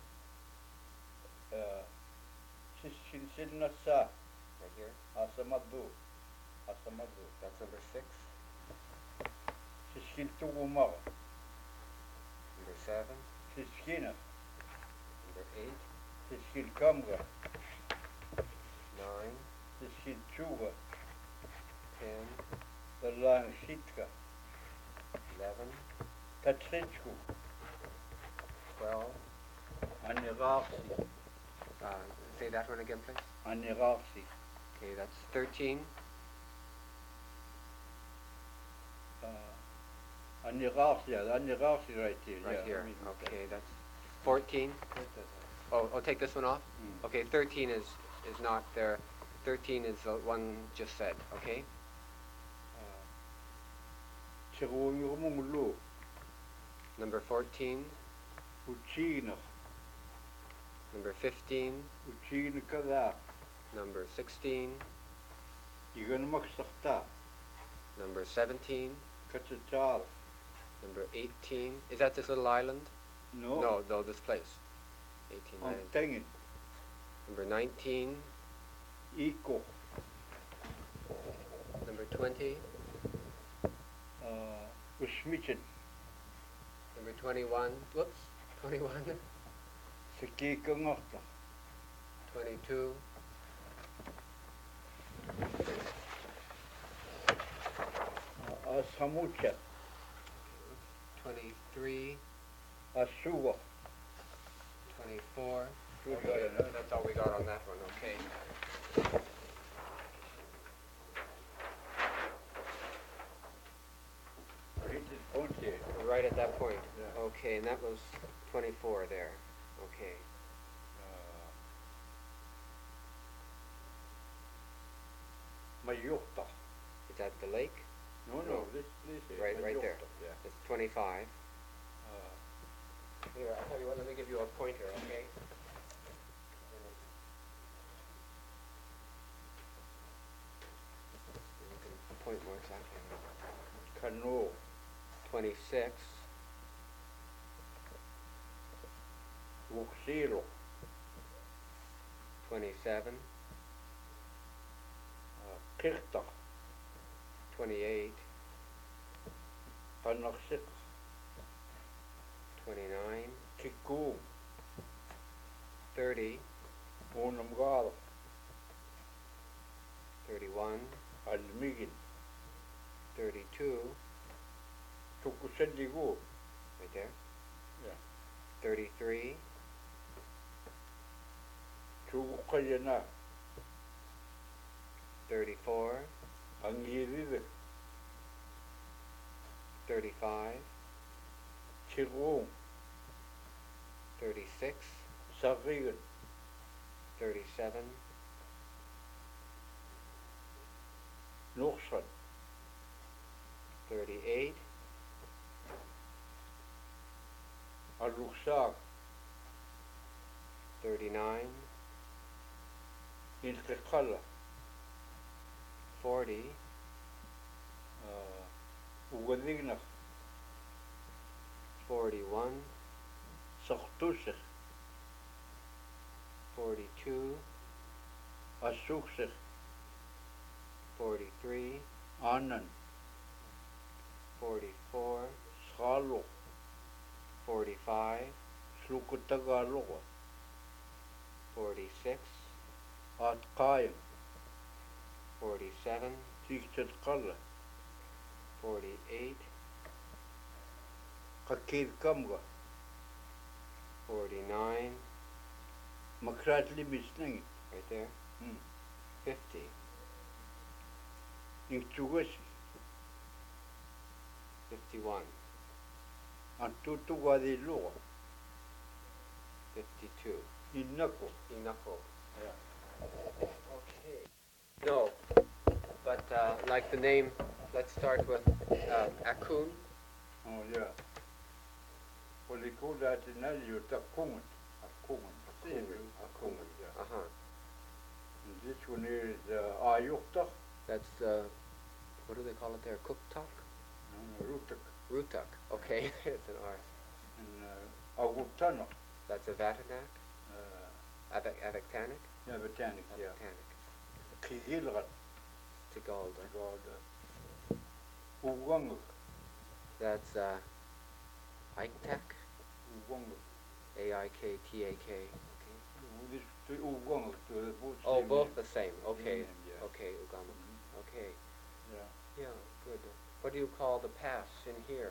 uh, Siskin Silnasa, Right here. Asamadu, Asamadu, That's number six. Siskin Tugumara, Number seven. Siskina, Number eight. Siskin Kamga, Nine. Siskin Chuga, Ten. the Lang Sitka, Eleven. Tatsitsku, Twelve. Anirarsi, Uh, say that one again, please. Anirarsi, Okay, that's thirteen. Uh, Aniraxia, Aniraxia right here. Right yeah, here. I mean, Okay, that's fourteen. Oh, oh, take this one off? Mm. Okay, thirteen is, is not there. thirteen is the one just said, okay? Chirungurumungulu, Number fourteen, Uchina, number fifteen, Uchina Kaza, number sixteen, Iganamaksa, number seventeen, Kachachal. number eighteen. Is that this little island? No, No, no, this place. eighteen, I'm nineteen. thinking, Number nineteen, Iko, number twenty, uh, Ushmichin, number twenty-one, whoops, twenty-one, Sakikangata, twenty-two, Asamucha, twenty-three, Asuwa. twenty-four. Good Okay, guy, huh? that's all we got on that one, okay. Okay. Right at that point. Yeah. Okay, and that was twenty-four there. Okay. Majorta. Is that the lake? No, no, No. this, this is Right, right there. Majorta, yeah. It's twenty-five. Uh, Here, I'll tell you what, let me give you a pointer, okay? You can point more exactly. Canoe, Twenty-six, Wuxilo, twenty-seven, uh, Kirta, twenty-eight, Panaxik, twenty-nine, Kiku, thirty, Unamgal, thirty-one, Almigin, thirty-two, Tukusendigu, right there. Yeah. thirty-three, Chukayana, thirty-four, Angiride, thirty-five, Chiru, thirty-six, Sarigan, thirty-seven, Nursan, thirty-eight, Aluksak, thirty-nine, Intikala, forty, uh, Ugadigna, forty-one, Sartusik, forty-two, Asuksik, forty-three, Anan, forty-four, Salo, forty-five, Slukutagaloa, forty-six, Atkayam, forty-seven, Tikchatkala, forty-eight, Kakir Kamga, forty-nine, Makratli Bisnang, right there, Hmm. fifty, Inchugashi, fifty-one, Antutu Wadiloa, fifty-two, Inako. Inako. Yeah. Okay. No, but uh, like the name, let's start with uh, Akun. Oh, yeah. Well, they call that in Alio Takungan. Akungan. Akun. Akungan, yeah. Uh-huh. And this one here is uh, Ayukta. That's, uh, what do they call it there? Cooktok? No, no, Rutak. Rutuk. Okay, it's an R. And uh, Agutana. That's a Vatanak? Uh, Avak Avaktanic? yeah, Botanic, yeah. Avaktanic. Kigilrat. Tigalda. God. Uwanga. That's uh, Aiktak? Uwanga. A I K T A K. Okay. This to Uwanga. To the both Oh, same both name. the same. Okay. name, yeah. Okay, Ugama. Mhm. Okay. Yeah. Yeah, good. What do you call the pass in here?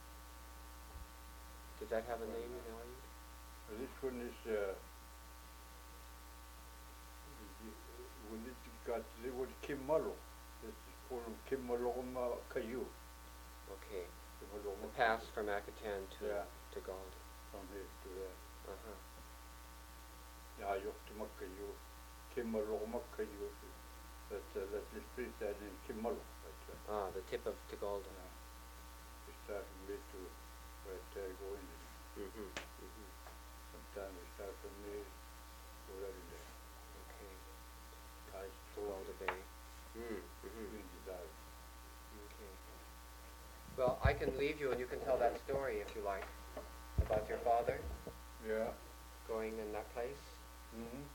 Does that have a name in Aleut? This one is uh, got the wood Kimalo. This is for Kimaloma Kayu. Okay. The Kimaloma pass from Akatan to Yeah. to Galdi. from here to there. Uh-huh. Ja, jag åkte Makayu. Kimaloma Kayu. That's uh, that's the street that in Kimalo. Right Ah, the tip of Tagalda. there. We start from there to right there, go in. Mm-hmm. Mm-hmm. Sometimes we start from there, go right in there. Okay. Guys, Tagalda Bay. Mm. Mm-hmm. in the dive. Okay. Well, I can leave you and you can tell that story if you like about your father Yeah. going in that place. Mm-hmm.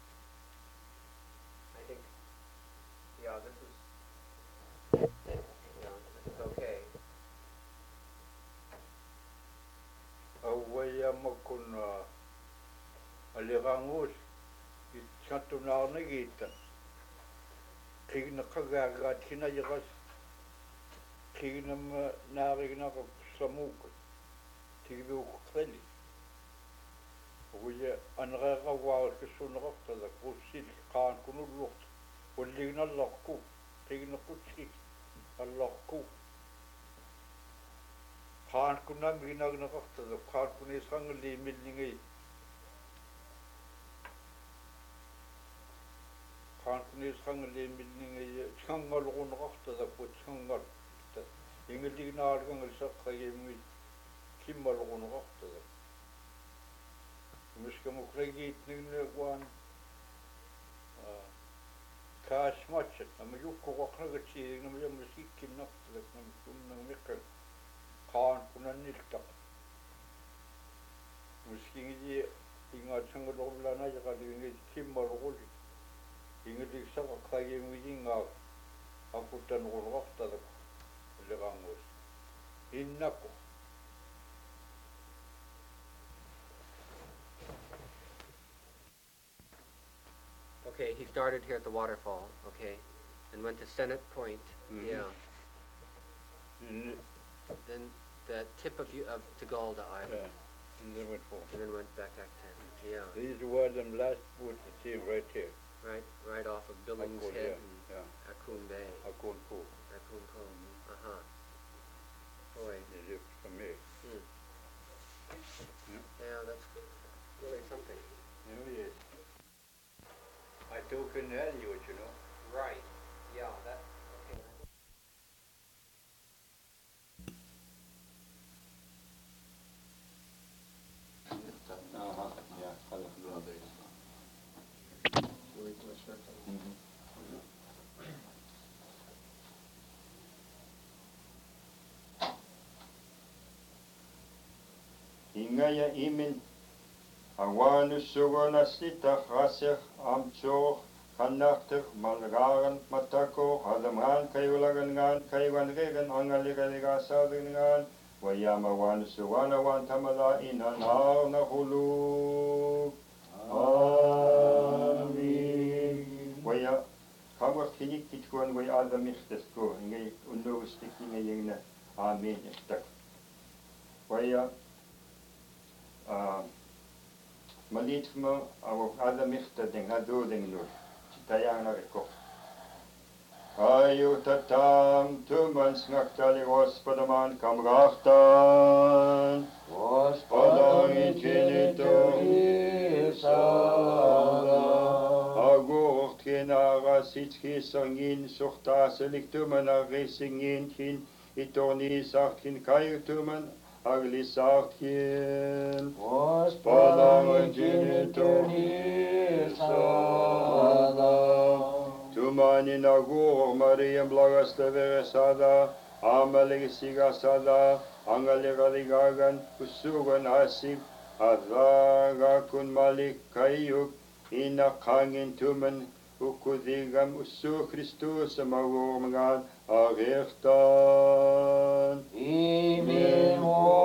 I think, yeah, this is, yeah, this is okay. Awaya makun alirangus itsatunarna gitan. Kigna kagagat kinayagas kignam narigna samuk tigdu kreli. Awaya anraga wal kisunrafta da kusil qan kunulluq walligna laqku kigna kutsi allaqku qan kunam ginagna qafta da qan kunisang li millingi qan kunisang li millingi changal qunrafta da kutsangal ingligna argangal saqqaymi kimmal qunrafta da Miska mukregi itningne wan kaas matchet ama yukko waknaga chi nama ya musik kinnak tlek nam kunna mikkan kaan kunan niltak muskingi inga changa lorla na jaka dingi kimmal goli inga dik saka kaya mujinga akutan gulgafta dak legangos innako. Okay, he started here at the waterfall, okay, and went to Senate Point, Mhm. yeah. Mm, Then the tip of you of Tagalda Island, yeah, and then went for. and then went back Acton, yeah, These were them last woods to see right here. right, right off of Billings Akon, Head yeah, and yeah. Akun Bay, Akon Pool. Akun Cove. Uh-huh. Boy, They lived from here. hmm. Yeah. Yeah, that's really something. Oh, yes. I took an alley, you know. Right. Yeah, that. Okay. Uh-huh, yeah. Ingaya imin awanu sugona sita khasir amchor kanakter malgaran matako hadaman kayulagan ngan kaywan regen angaligaliga savingan wayama wanu sugana wan tamala inanar na hulu amin waya kawak kinik kitkuan way adam ikhtasko ingay undo stikking ngayeng na amin ikhtak waya malit mo awak adam ikhtating aduding nur tayang na reko ayo tatam tumans ngaktali Господaman kamrachtan Господам infinito Isada agort kinara sitki sangin suhtaselik tuman arisingin kin itorni sarkin kayutuman Aglisarkin Господам инфинито Isada Тумани нагур Мариям благословere сада Амалиг сига сада Ангалигалигаган Усуган асib Адвага кун малик каюк Инакангин тумен Ukudigam usu Christus magurmangan Arichtan Imin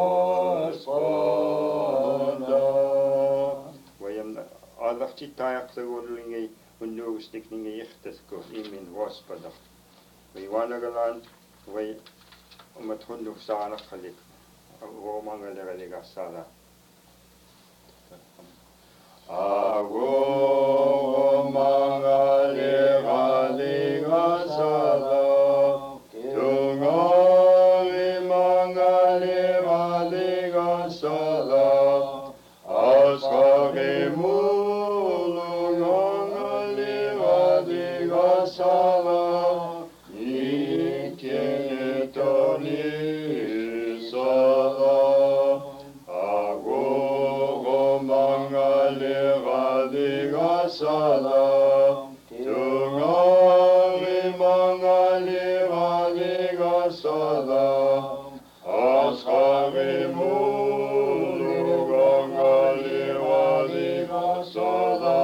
Господа Ваям алахти таяқтагурлинги ундугстикнинги ихтаско Imin Господа Вайванагалан вай уматхундук саанаққалик агуумангалералигассала Agum mangali gali Sala, Ikene Toni Sala, Agogo Mangale Radiga Sala, Tungari Mangale Radiga Sala, Ashari Mulu Gangali Radiga Sala,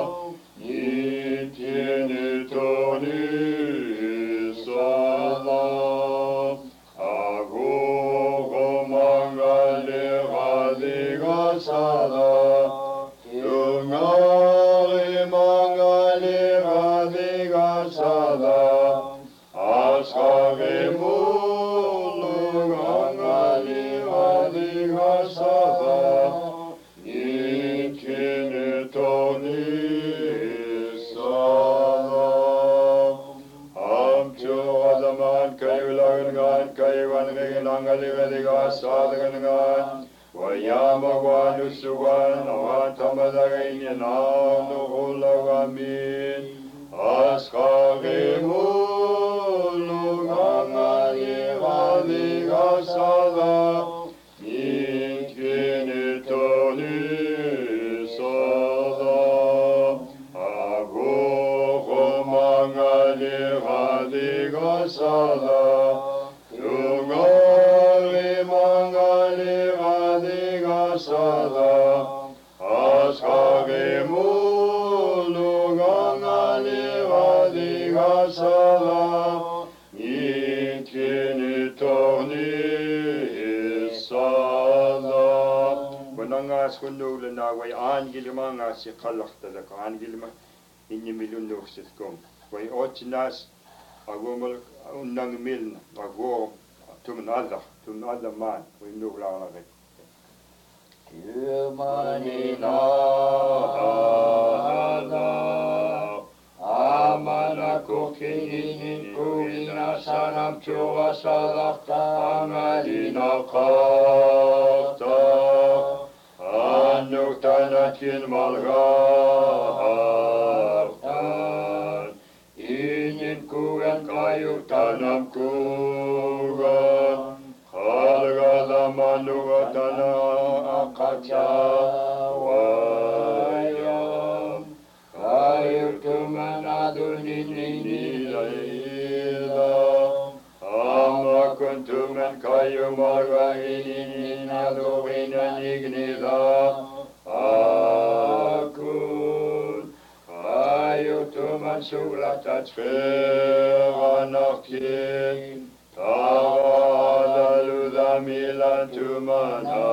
Itini Toni Sala, Agogo Mangale Radiga Sala, Tungari Mangale Radiga Sala, Ashari Mulu Gangali Radiga Sala, Itini Toni Sala. Amtu Adaman Kayulagan Kayuan Regangali Radiga Sadagan, Wayamagwan Usugan, Awatamadarin Yanano Hulagamin, Askari Mulu Gangali Radiga Sala, Itini Toni Sala, Agogo Mangali Radiga Sala, Tungari Mangali Radiga Sala, Askari Mulu Gangali Radiga Sala, Itini Toni Sala. Kunangas kunula na way angilma nga si kalaktalak angilma inni milyon nuksitkom. Way otinas agumul unang miln agum tumen Allah tumen Allah man way nula na gay. Yumanina Allah Amana kukinin kuina sanam chua salakta amalina kafta Annuktanakin malgaftan Inin kugan kayuktanam kugan Khalgadamannugatana akatawayam Kayuktuman aduninilayla Amma kuntuman kayumargahinin aduginan ignila Akun Kayuktuman sulatat feganakin Tawadaludamilan tumana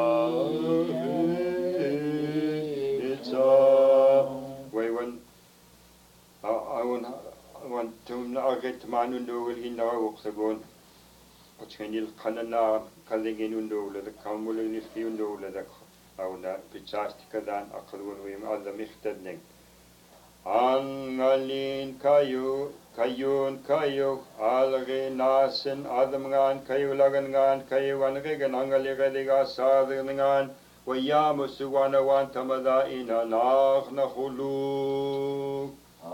It's a way when I want I want to get manundul in our octagon. Ochenil Kanana, Kalingin undula, the Kamulin if you know the Auna Pichastikadan, Akalun, other Michtedning. Angalin Kayu, Kayun Kayu, Alre Nasen, Adamgan, Kayulagan, Kayuan Regan, Angaligadiga, Southern, Wayamusuana Wantamada in a Nahna Hulu.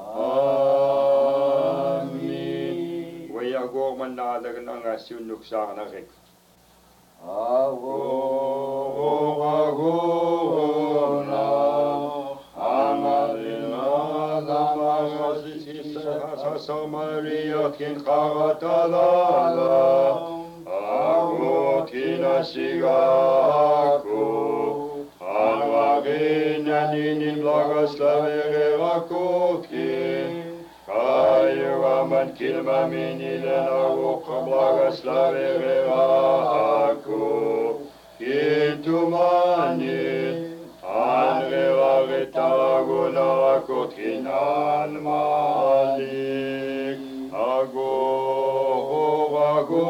Amen. Waya gorman na dagan ang asyunuk sa narik. Ago ago na amalina damasisisa sa Maria kin kagatala. Ago tinasigaku. Alvagina ninin blagaslavere vakokin. Kayu aman kilma minilen avukha blagaslavere vaku. Kintumani anre vagitaguna vakotkinan malik. Ago ago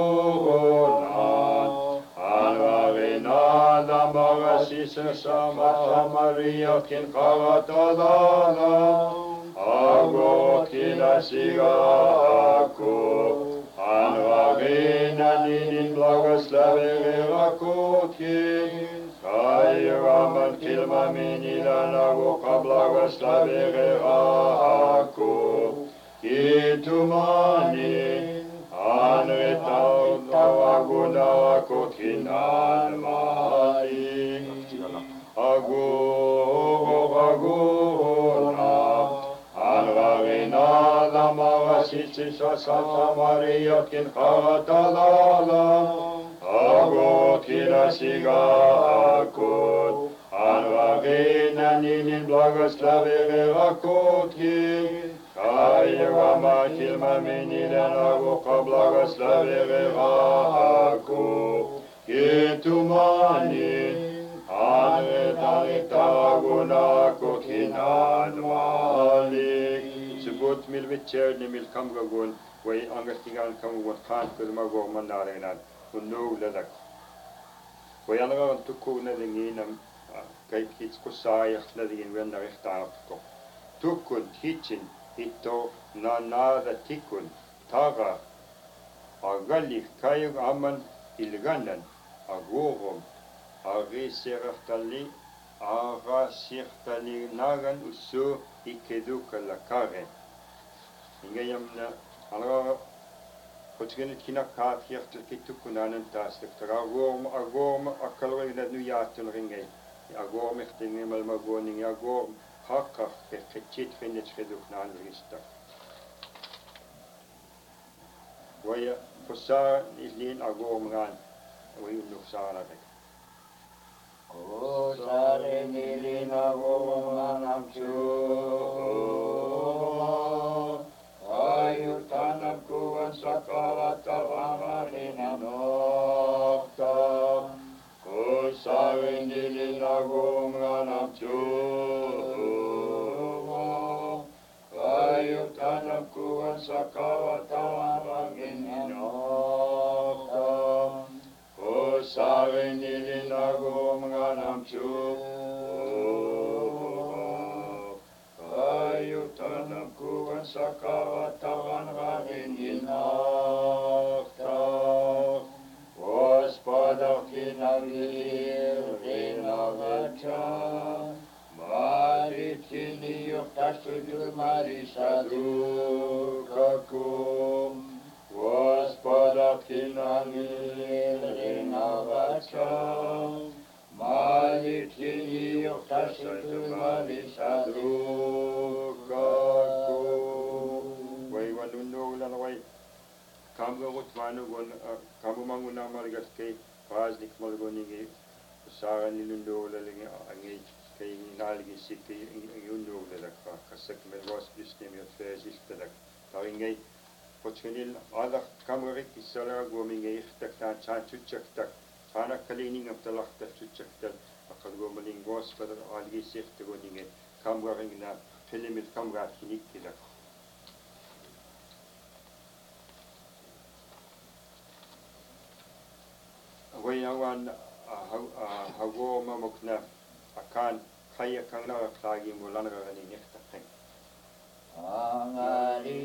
Sisa sama Maria kin kagatadana Ago kina sigaku Anvagina ninin blagaslavere vakokin Kayuraman kilma minilan ago kablagaslavere vaku Kitumani Anrita Tawaguna Kokinan Mali Agu Aguna Anravina Lamavasichi Sasata Maria Kin Katalala Agu Kirasiga Akut Anravina Ninin Blagoslavere Akutki Kayagama Kilma Minilen Agu Kablagoslavere Aku Kitumani Anretaguna Kokinan Malik Subut mil vitcher ni mil kamgagun way angastigan kamgagun khan kulmago mandarenan unno ladak way anagan tukku nadinginam kay kits ko sayah nadingin wen narihtaapko tukkun hitchin hitto na nada tikun taga agalli kayug aman ilganan agorom Arisirtali, Arasirtali nagan usu ikedu kalakare. Ingayam na alaga kutkinit kinakat hirtel kitukunanan tastek. Agorm agorm akalway na nuyatun ringay. Agorm ikhtingi malmagoning agorm hakak kechit finit keduk nan rista. Waya kusa islin agorm gan. Wayu nuksana rek. O sare nilina gomanam chu ayutanam kuvan sakavata vamarina nokta o sare nilina gomanam chu ayutanam kuvan sakavata vamarina nokta o sare nilina gomanam chu ayutanam kuvan sakavatawan varinginakta Господахинавир виновача Маритини юкташуду марисаду какум Господахинавир виновача Молитвени юкташуду марисаду какум Way walundo lan way kamga gutmanu gon kamu manguna malgas kay praznik malgonigi sara nilundo lalingi angi kay nalgi sikki yundo lalakha kasak melwas bistem yot fezis talak taringay potchenil ada kamrik isala gomingi ikhtak tan chan chuchaktak sana kalining abtalak tak chuchaktal akal gomaling was padar algi sikte goninge kamga ringna filimit kamga kinik kilak Wayawan hago mamukna akan kaya kang nakaklagi mula nakakaning ikhtaking. Angari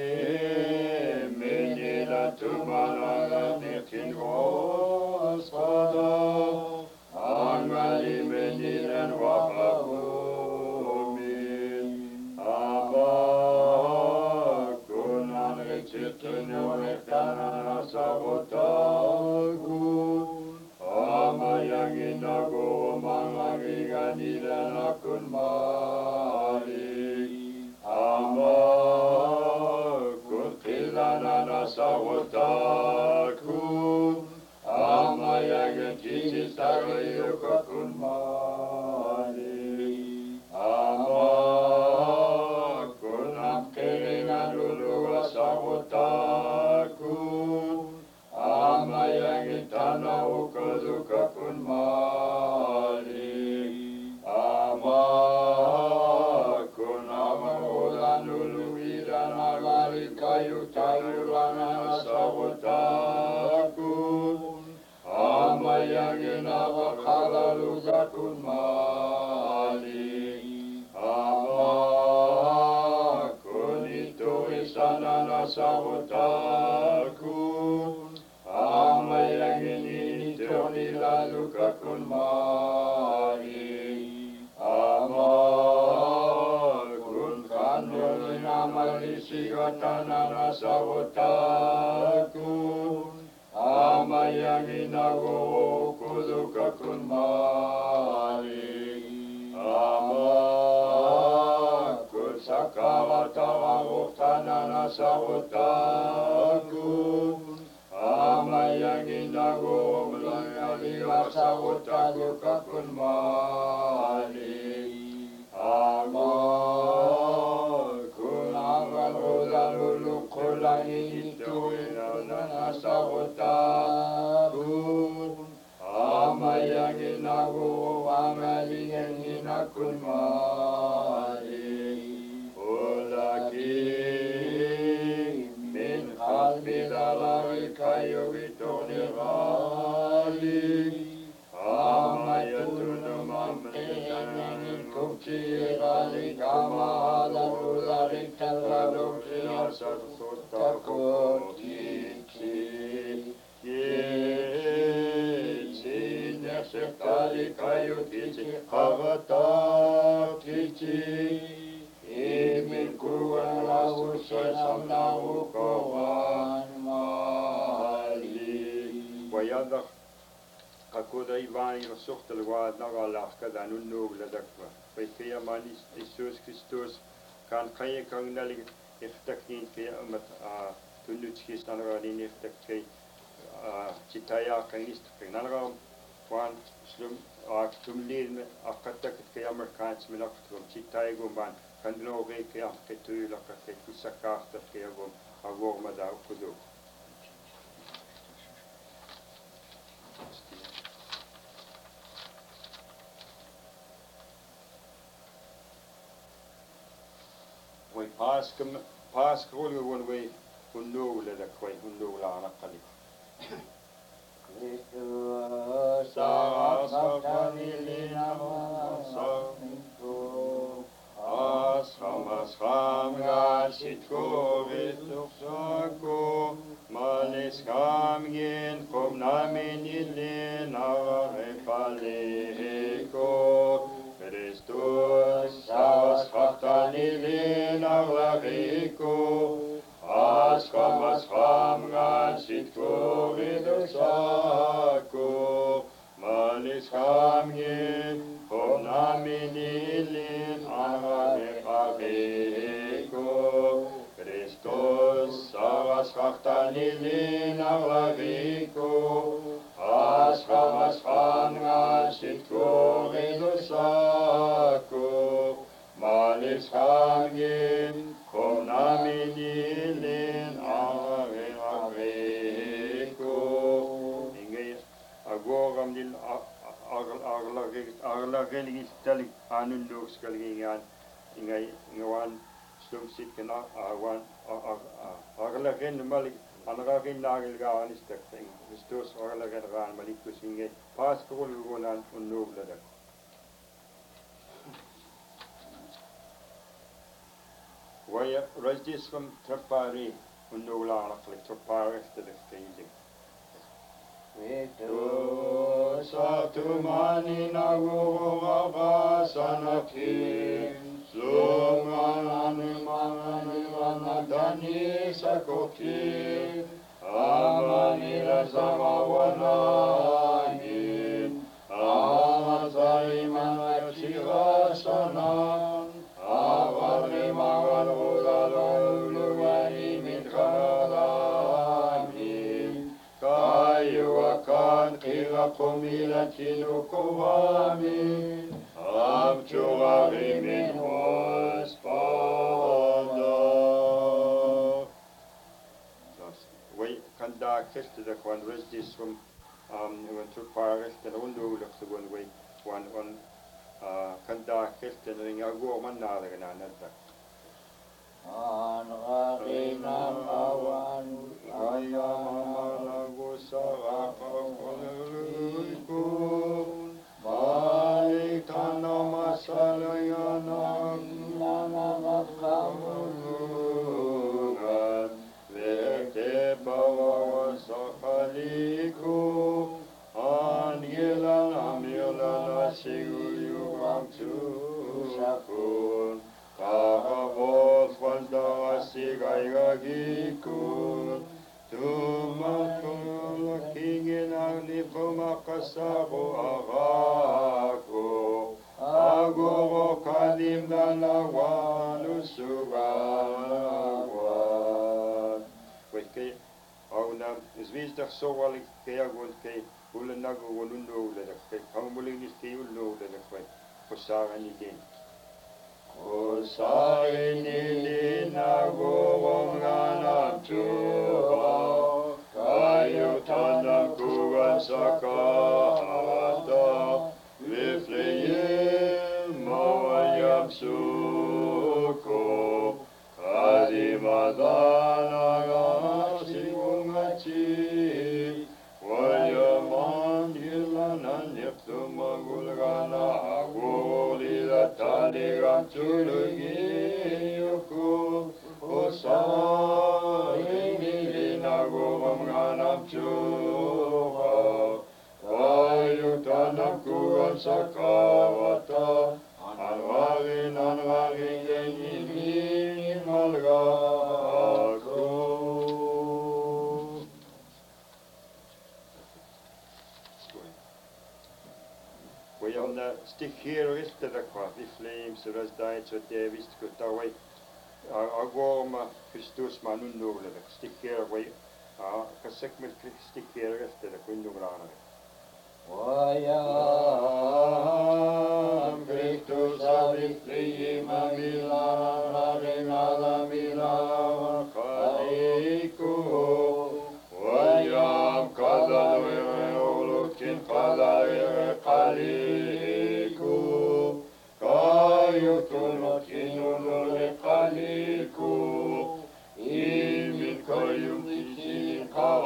menila tumalaga nikin Gospoda Angari menilan wapagumin Aba kunan rechitin urektanan sabotagun Amayang inago mangagigan nila nakun malik Ama kun kilana nasawatakun Amayang kisitarayo kakun malik Ama kun amkiringan luluwa sawatakun Amayang itanaw kadukakun malik Ama kun amamulan luluwiran agalik kayo tayuran nasawatakun Amayang inawakalalugakun malik Ama kun ito isana nasawatakun Amayang inito nilalukakun malik Ama kun kanyo namalisiga tanana sawotakun amayangin ako kudukakun mali amakun sakawatawang tanana sawotakun amayangin ako malayaliwa sawotadukakun mali amakun agaludalulukulangi ituinana sawotakun amayangin ako amalingin hinakun mali ulaki min khalbidalari kayo ito nirali amayatun mamayangin kukirali kamahalulari talalog sinasat sutakotiki Yetsi nesekali kayo kici havatak kici Imin kuwan lahu sesam lahu kawan mali Wayadak kakuda ibani rasuktal wad nagalak kada nunug ladakwa Kaya manis Isus Kristus kan kaya kang nalig iftakin kaya amat tunutskis nanagalin iftakay Citaya kang istakay nanagam wan slum tumlin akatak kaya Amerikans milaktum citaya gumban Kandloge kaya ketula kaya kusakafta kaya gum agor mada kudo. Wai pas kem pas kolu wan wai hundu le da kwai hundu la na kali. Itu sa sa kanilina sa Ashram ashram gashitko vituksako Malishram gin kom namin ilin arepaleko Christus ashram ilin arepaleko Ashram ashram gashitko vituksako Malishram gin kom namin ilin Arabeko Christos Saraskartanilin Arabeko Ashram Ashram Gashitko Redosako Malishram Gin Konaminilin Arabeko Ingay Agoram din Arlageligis talik anun looks kaligingan ingay ngawan slumsit kana awan arlagen malik anragen nagel gaan istak ting Christus arlagen gaan malikus ingay pas kol gonan unnug ladak waya rajis from tapari unnug la naklik tapari istak kaying Itu satu mani nagu mabasanaki Sunganani mangani wanadani sakoki Amani rasama wanangin Amasai mangati rasanan Awari mangan ulalong luwani min kalamin Kayu akan kira kumilatin ukuwamin Am chuari min hospada Wai kanda keste da kwan resdis from um when to paris da undu lak so wan wai wan on kanda keste ring ago man na da na na An rakinam awan ayamalago sarakapalulikun Balik tanam masalayanam nanamakamulungan Vekte bawawa sakaliku Angilan amilan asiguyuram tu sakun Kahabot wanda asigai agikun tumakul kingin ani pumakasako agako agoro kalim lalawan usugawan. Wait, kay auna isvisdag sovalig kay agun kay ulan nagugun unulan kay kamuling is kay unulan kay kusaran idin. Kusaran idin agorong anam tuwa kayo tanam kuwan sakata vifleyim mawayam suko kadimadana sigungati wayaman ilanan yaktumagulgana agulila taligang tulugiyuko usahin ilinagumam ganam tuwa kayo tanam kuwan sakawata anwarin anwarin yenilin malgako. We on the stick here is the aqua, the flames, the rest died, so they visst got away. A gorma Christus manundo, the stick here away. A segment stick here is the window runner. Vayam Christus avifleyim amila renala mila kaiku Vayam kadalere olukin kadalere kaliku kayutunokin ulule kaliku imin kayum titin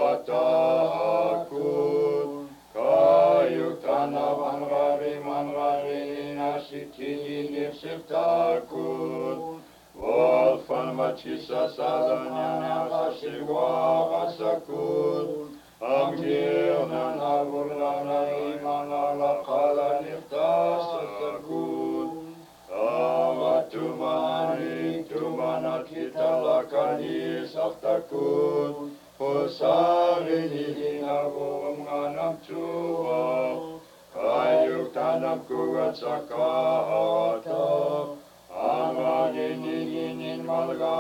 kavatakun kayuktana vanrari manrari nasitini nipsiptakun Wolfan machisa sadanyana vasirwa vasakun Amgirna navurnana imana lakala niftasakun Avatumani tumana kitalakani saftakun Husarini dinagum ganam tuwa Kayuktanam kugat sakata Amaginin malga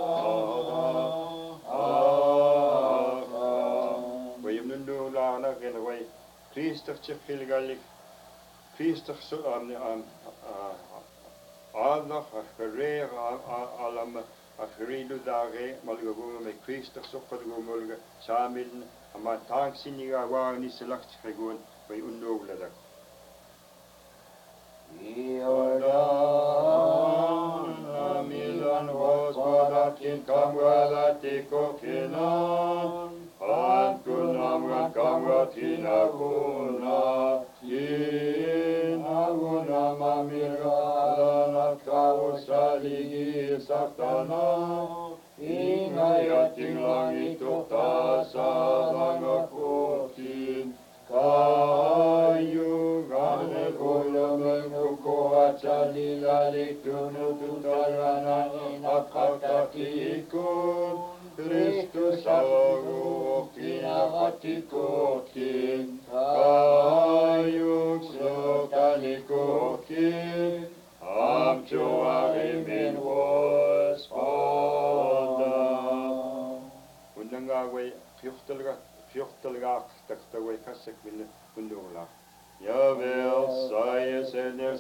Wayum nundu lana gen way Christach chipilgalik Christach so am am Adnach gereer alam afridu dage malga go me Christach so kad go mulga samiln ama tang siniga wa ni selakt gegon way undu ladak Iordan amilan waswadatin kamgalatiko kinan Ankunam kamgatina kuna Inaguna mamirgalan kausaligi saktana Ingayating langit uktasa langakutin Kayu gane goyameng uko acali lalik tunututaranan inakatakikun Kristus awagu kinakatikokin Kayu sotalikokin Amcho arimin waspada Undangaway fjortelga fjortelga taktawe kasek min undula Javel sayes ener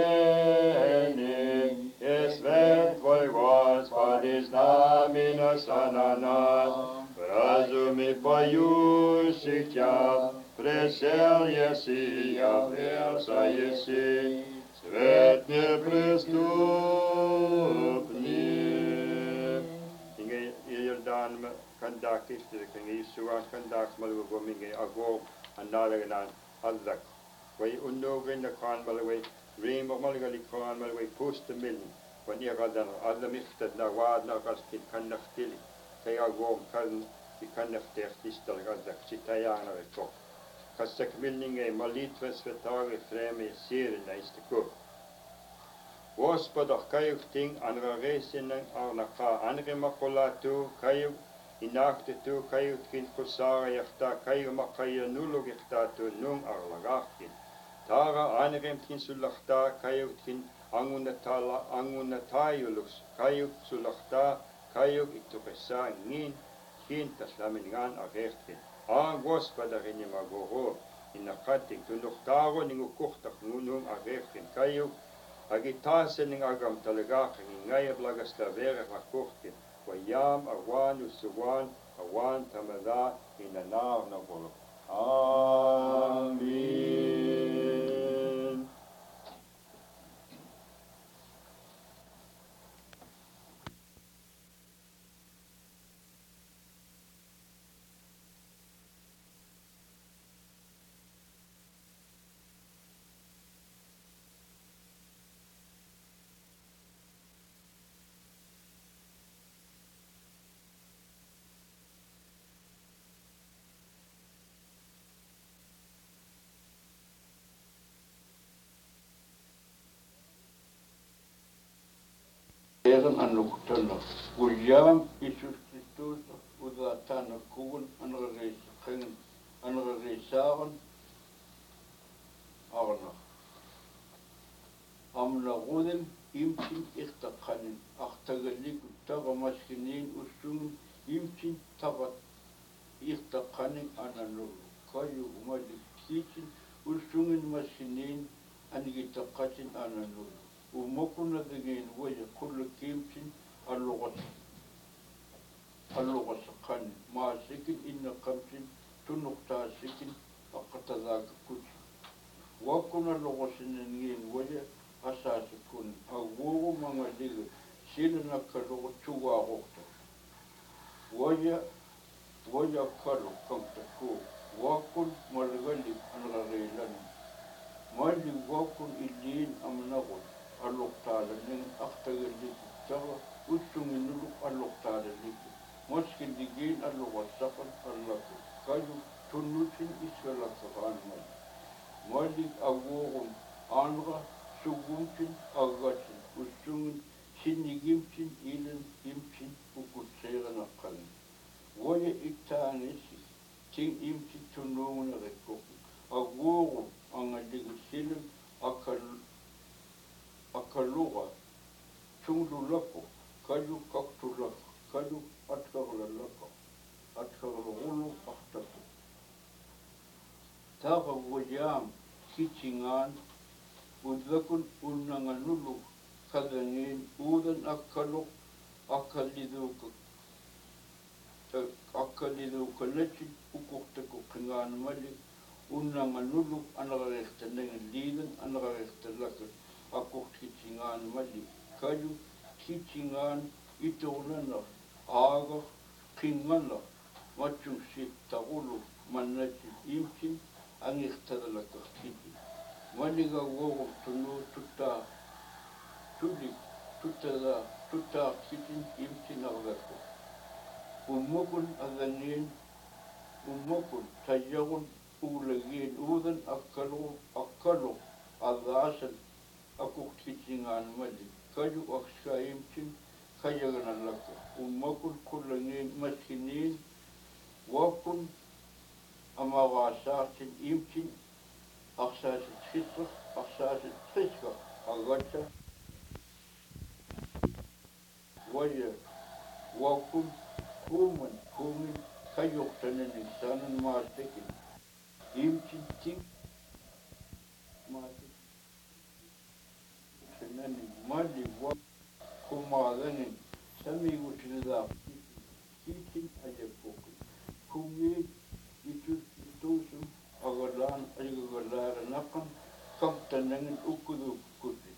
seleni es vet voi was padis namina sananas Razumi payushikya presel yesi javel sayesi svet ne prestupni Inge Jordan kandak işte kange isuan kandak malu gominge ago andalagan aldak way unnogen the kan malway reem malgali kan malway post mil when you got all the mixed na wad na kaskit kan naftil kay ago kan kan naftir distal gadak chitayana ko kasak milninge malitves vetare freme sir na istiko Господах каюк ting anra resinang arnaka anre makolatu kayuk inakte tu kayuk kin kusara yakta kayu makaya nulug yakta tu nung arlagakin. Tara anrem kin sulakta kayuk kin angunatala angunatayulus kayuk sulakta kayuk itukesa ngin kin taslamingan agertin. Ang Господа rin magoro inakating tunuktaro ningukuktak ngunung agertin kayuk agitasen ning agam talaga kang ingay ablagas la vera rakurtin wayam awan usuwan awan tamada inanar na bolo. Amen. Eran anukutana. William Isus Christus udatana kugun anreisakhen anreisaran arna. Amna rudem imtin ikhtakhanin ahtagalik tagamaskinin usun imtin tabat ikhtakhanin ananu kayu umalik kichin usungin maskinin anigitakatin ananu. ومكنا دقين وجه كل كيمتين اللغة اللغة سكان ما سكن إن قمتين تنقطع سكن أقتذاك كل وكنا اللغة سنين وجه أساس كن أقوه ما مدير سيلنا كلغة توا غوتا وجه وجه كلو كم تكو وكن ملغلي أنغريلان مالي وكن إلين أمنغل alloktale ning achtergelik tara utsungin lu alloktale lik moskin digin allowasapan allako kayu tunutin isgala sabanman malik aworum anra sugumtin agatin utsungin sinigimtin ilen imtin ukutsera nakkan woye iktanesi ting imtin tunungna rekok aworum angadigisilen akal akaluga chungdulako kayu kaktulak kayu atkarlalaka atkarlulu ahtatu taga wajam kichingan udlakun unanganulu kadangin udan akaluk akalidu akalidu kalachin ukuktaku kingan malik unanganulu anagarektaneng lidan anagarektalakit aku kichingan mali kayu kichingan itolana aga kingana machu sit tagulu manati imkin angirtadala kiti maliga wo tunu tutta tudi tutta tutta kitin imkin agako umukun aganin umukun tayagun ulagin udan akalu akalu agasan aku kichingan mali kayu aksa imtin kayagan lako umakul kulangin maskinin wakun amawasatin imtin aksa tsikha aksa tsikha agacha waya wakun kuman kumin kayuk tanan insanan mastekin imtin ting nani mali wa kumadani sami wuchinda kitin ajepoku kumi itu tusum agalan agagalar nakan kamtanangin ukudu kuti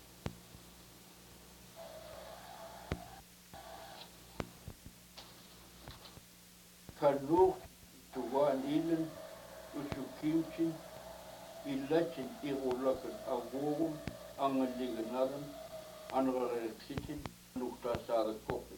kanu tuwan ilan usukimchin ilachin igulakan agurum angaliganaran angareksitin nukta sada kopi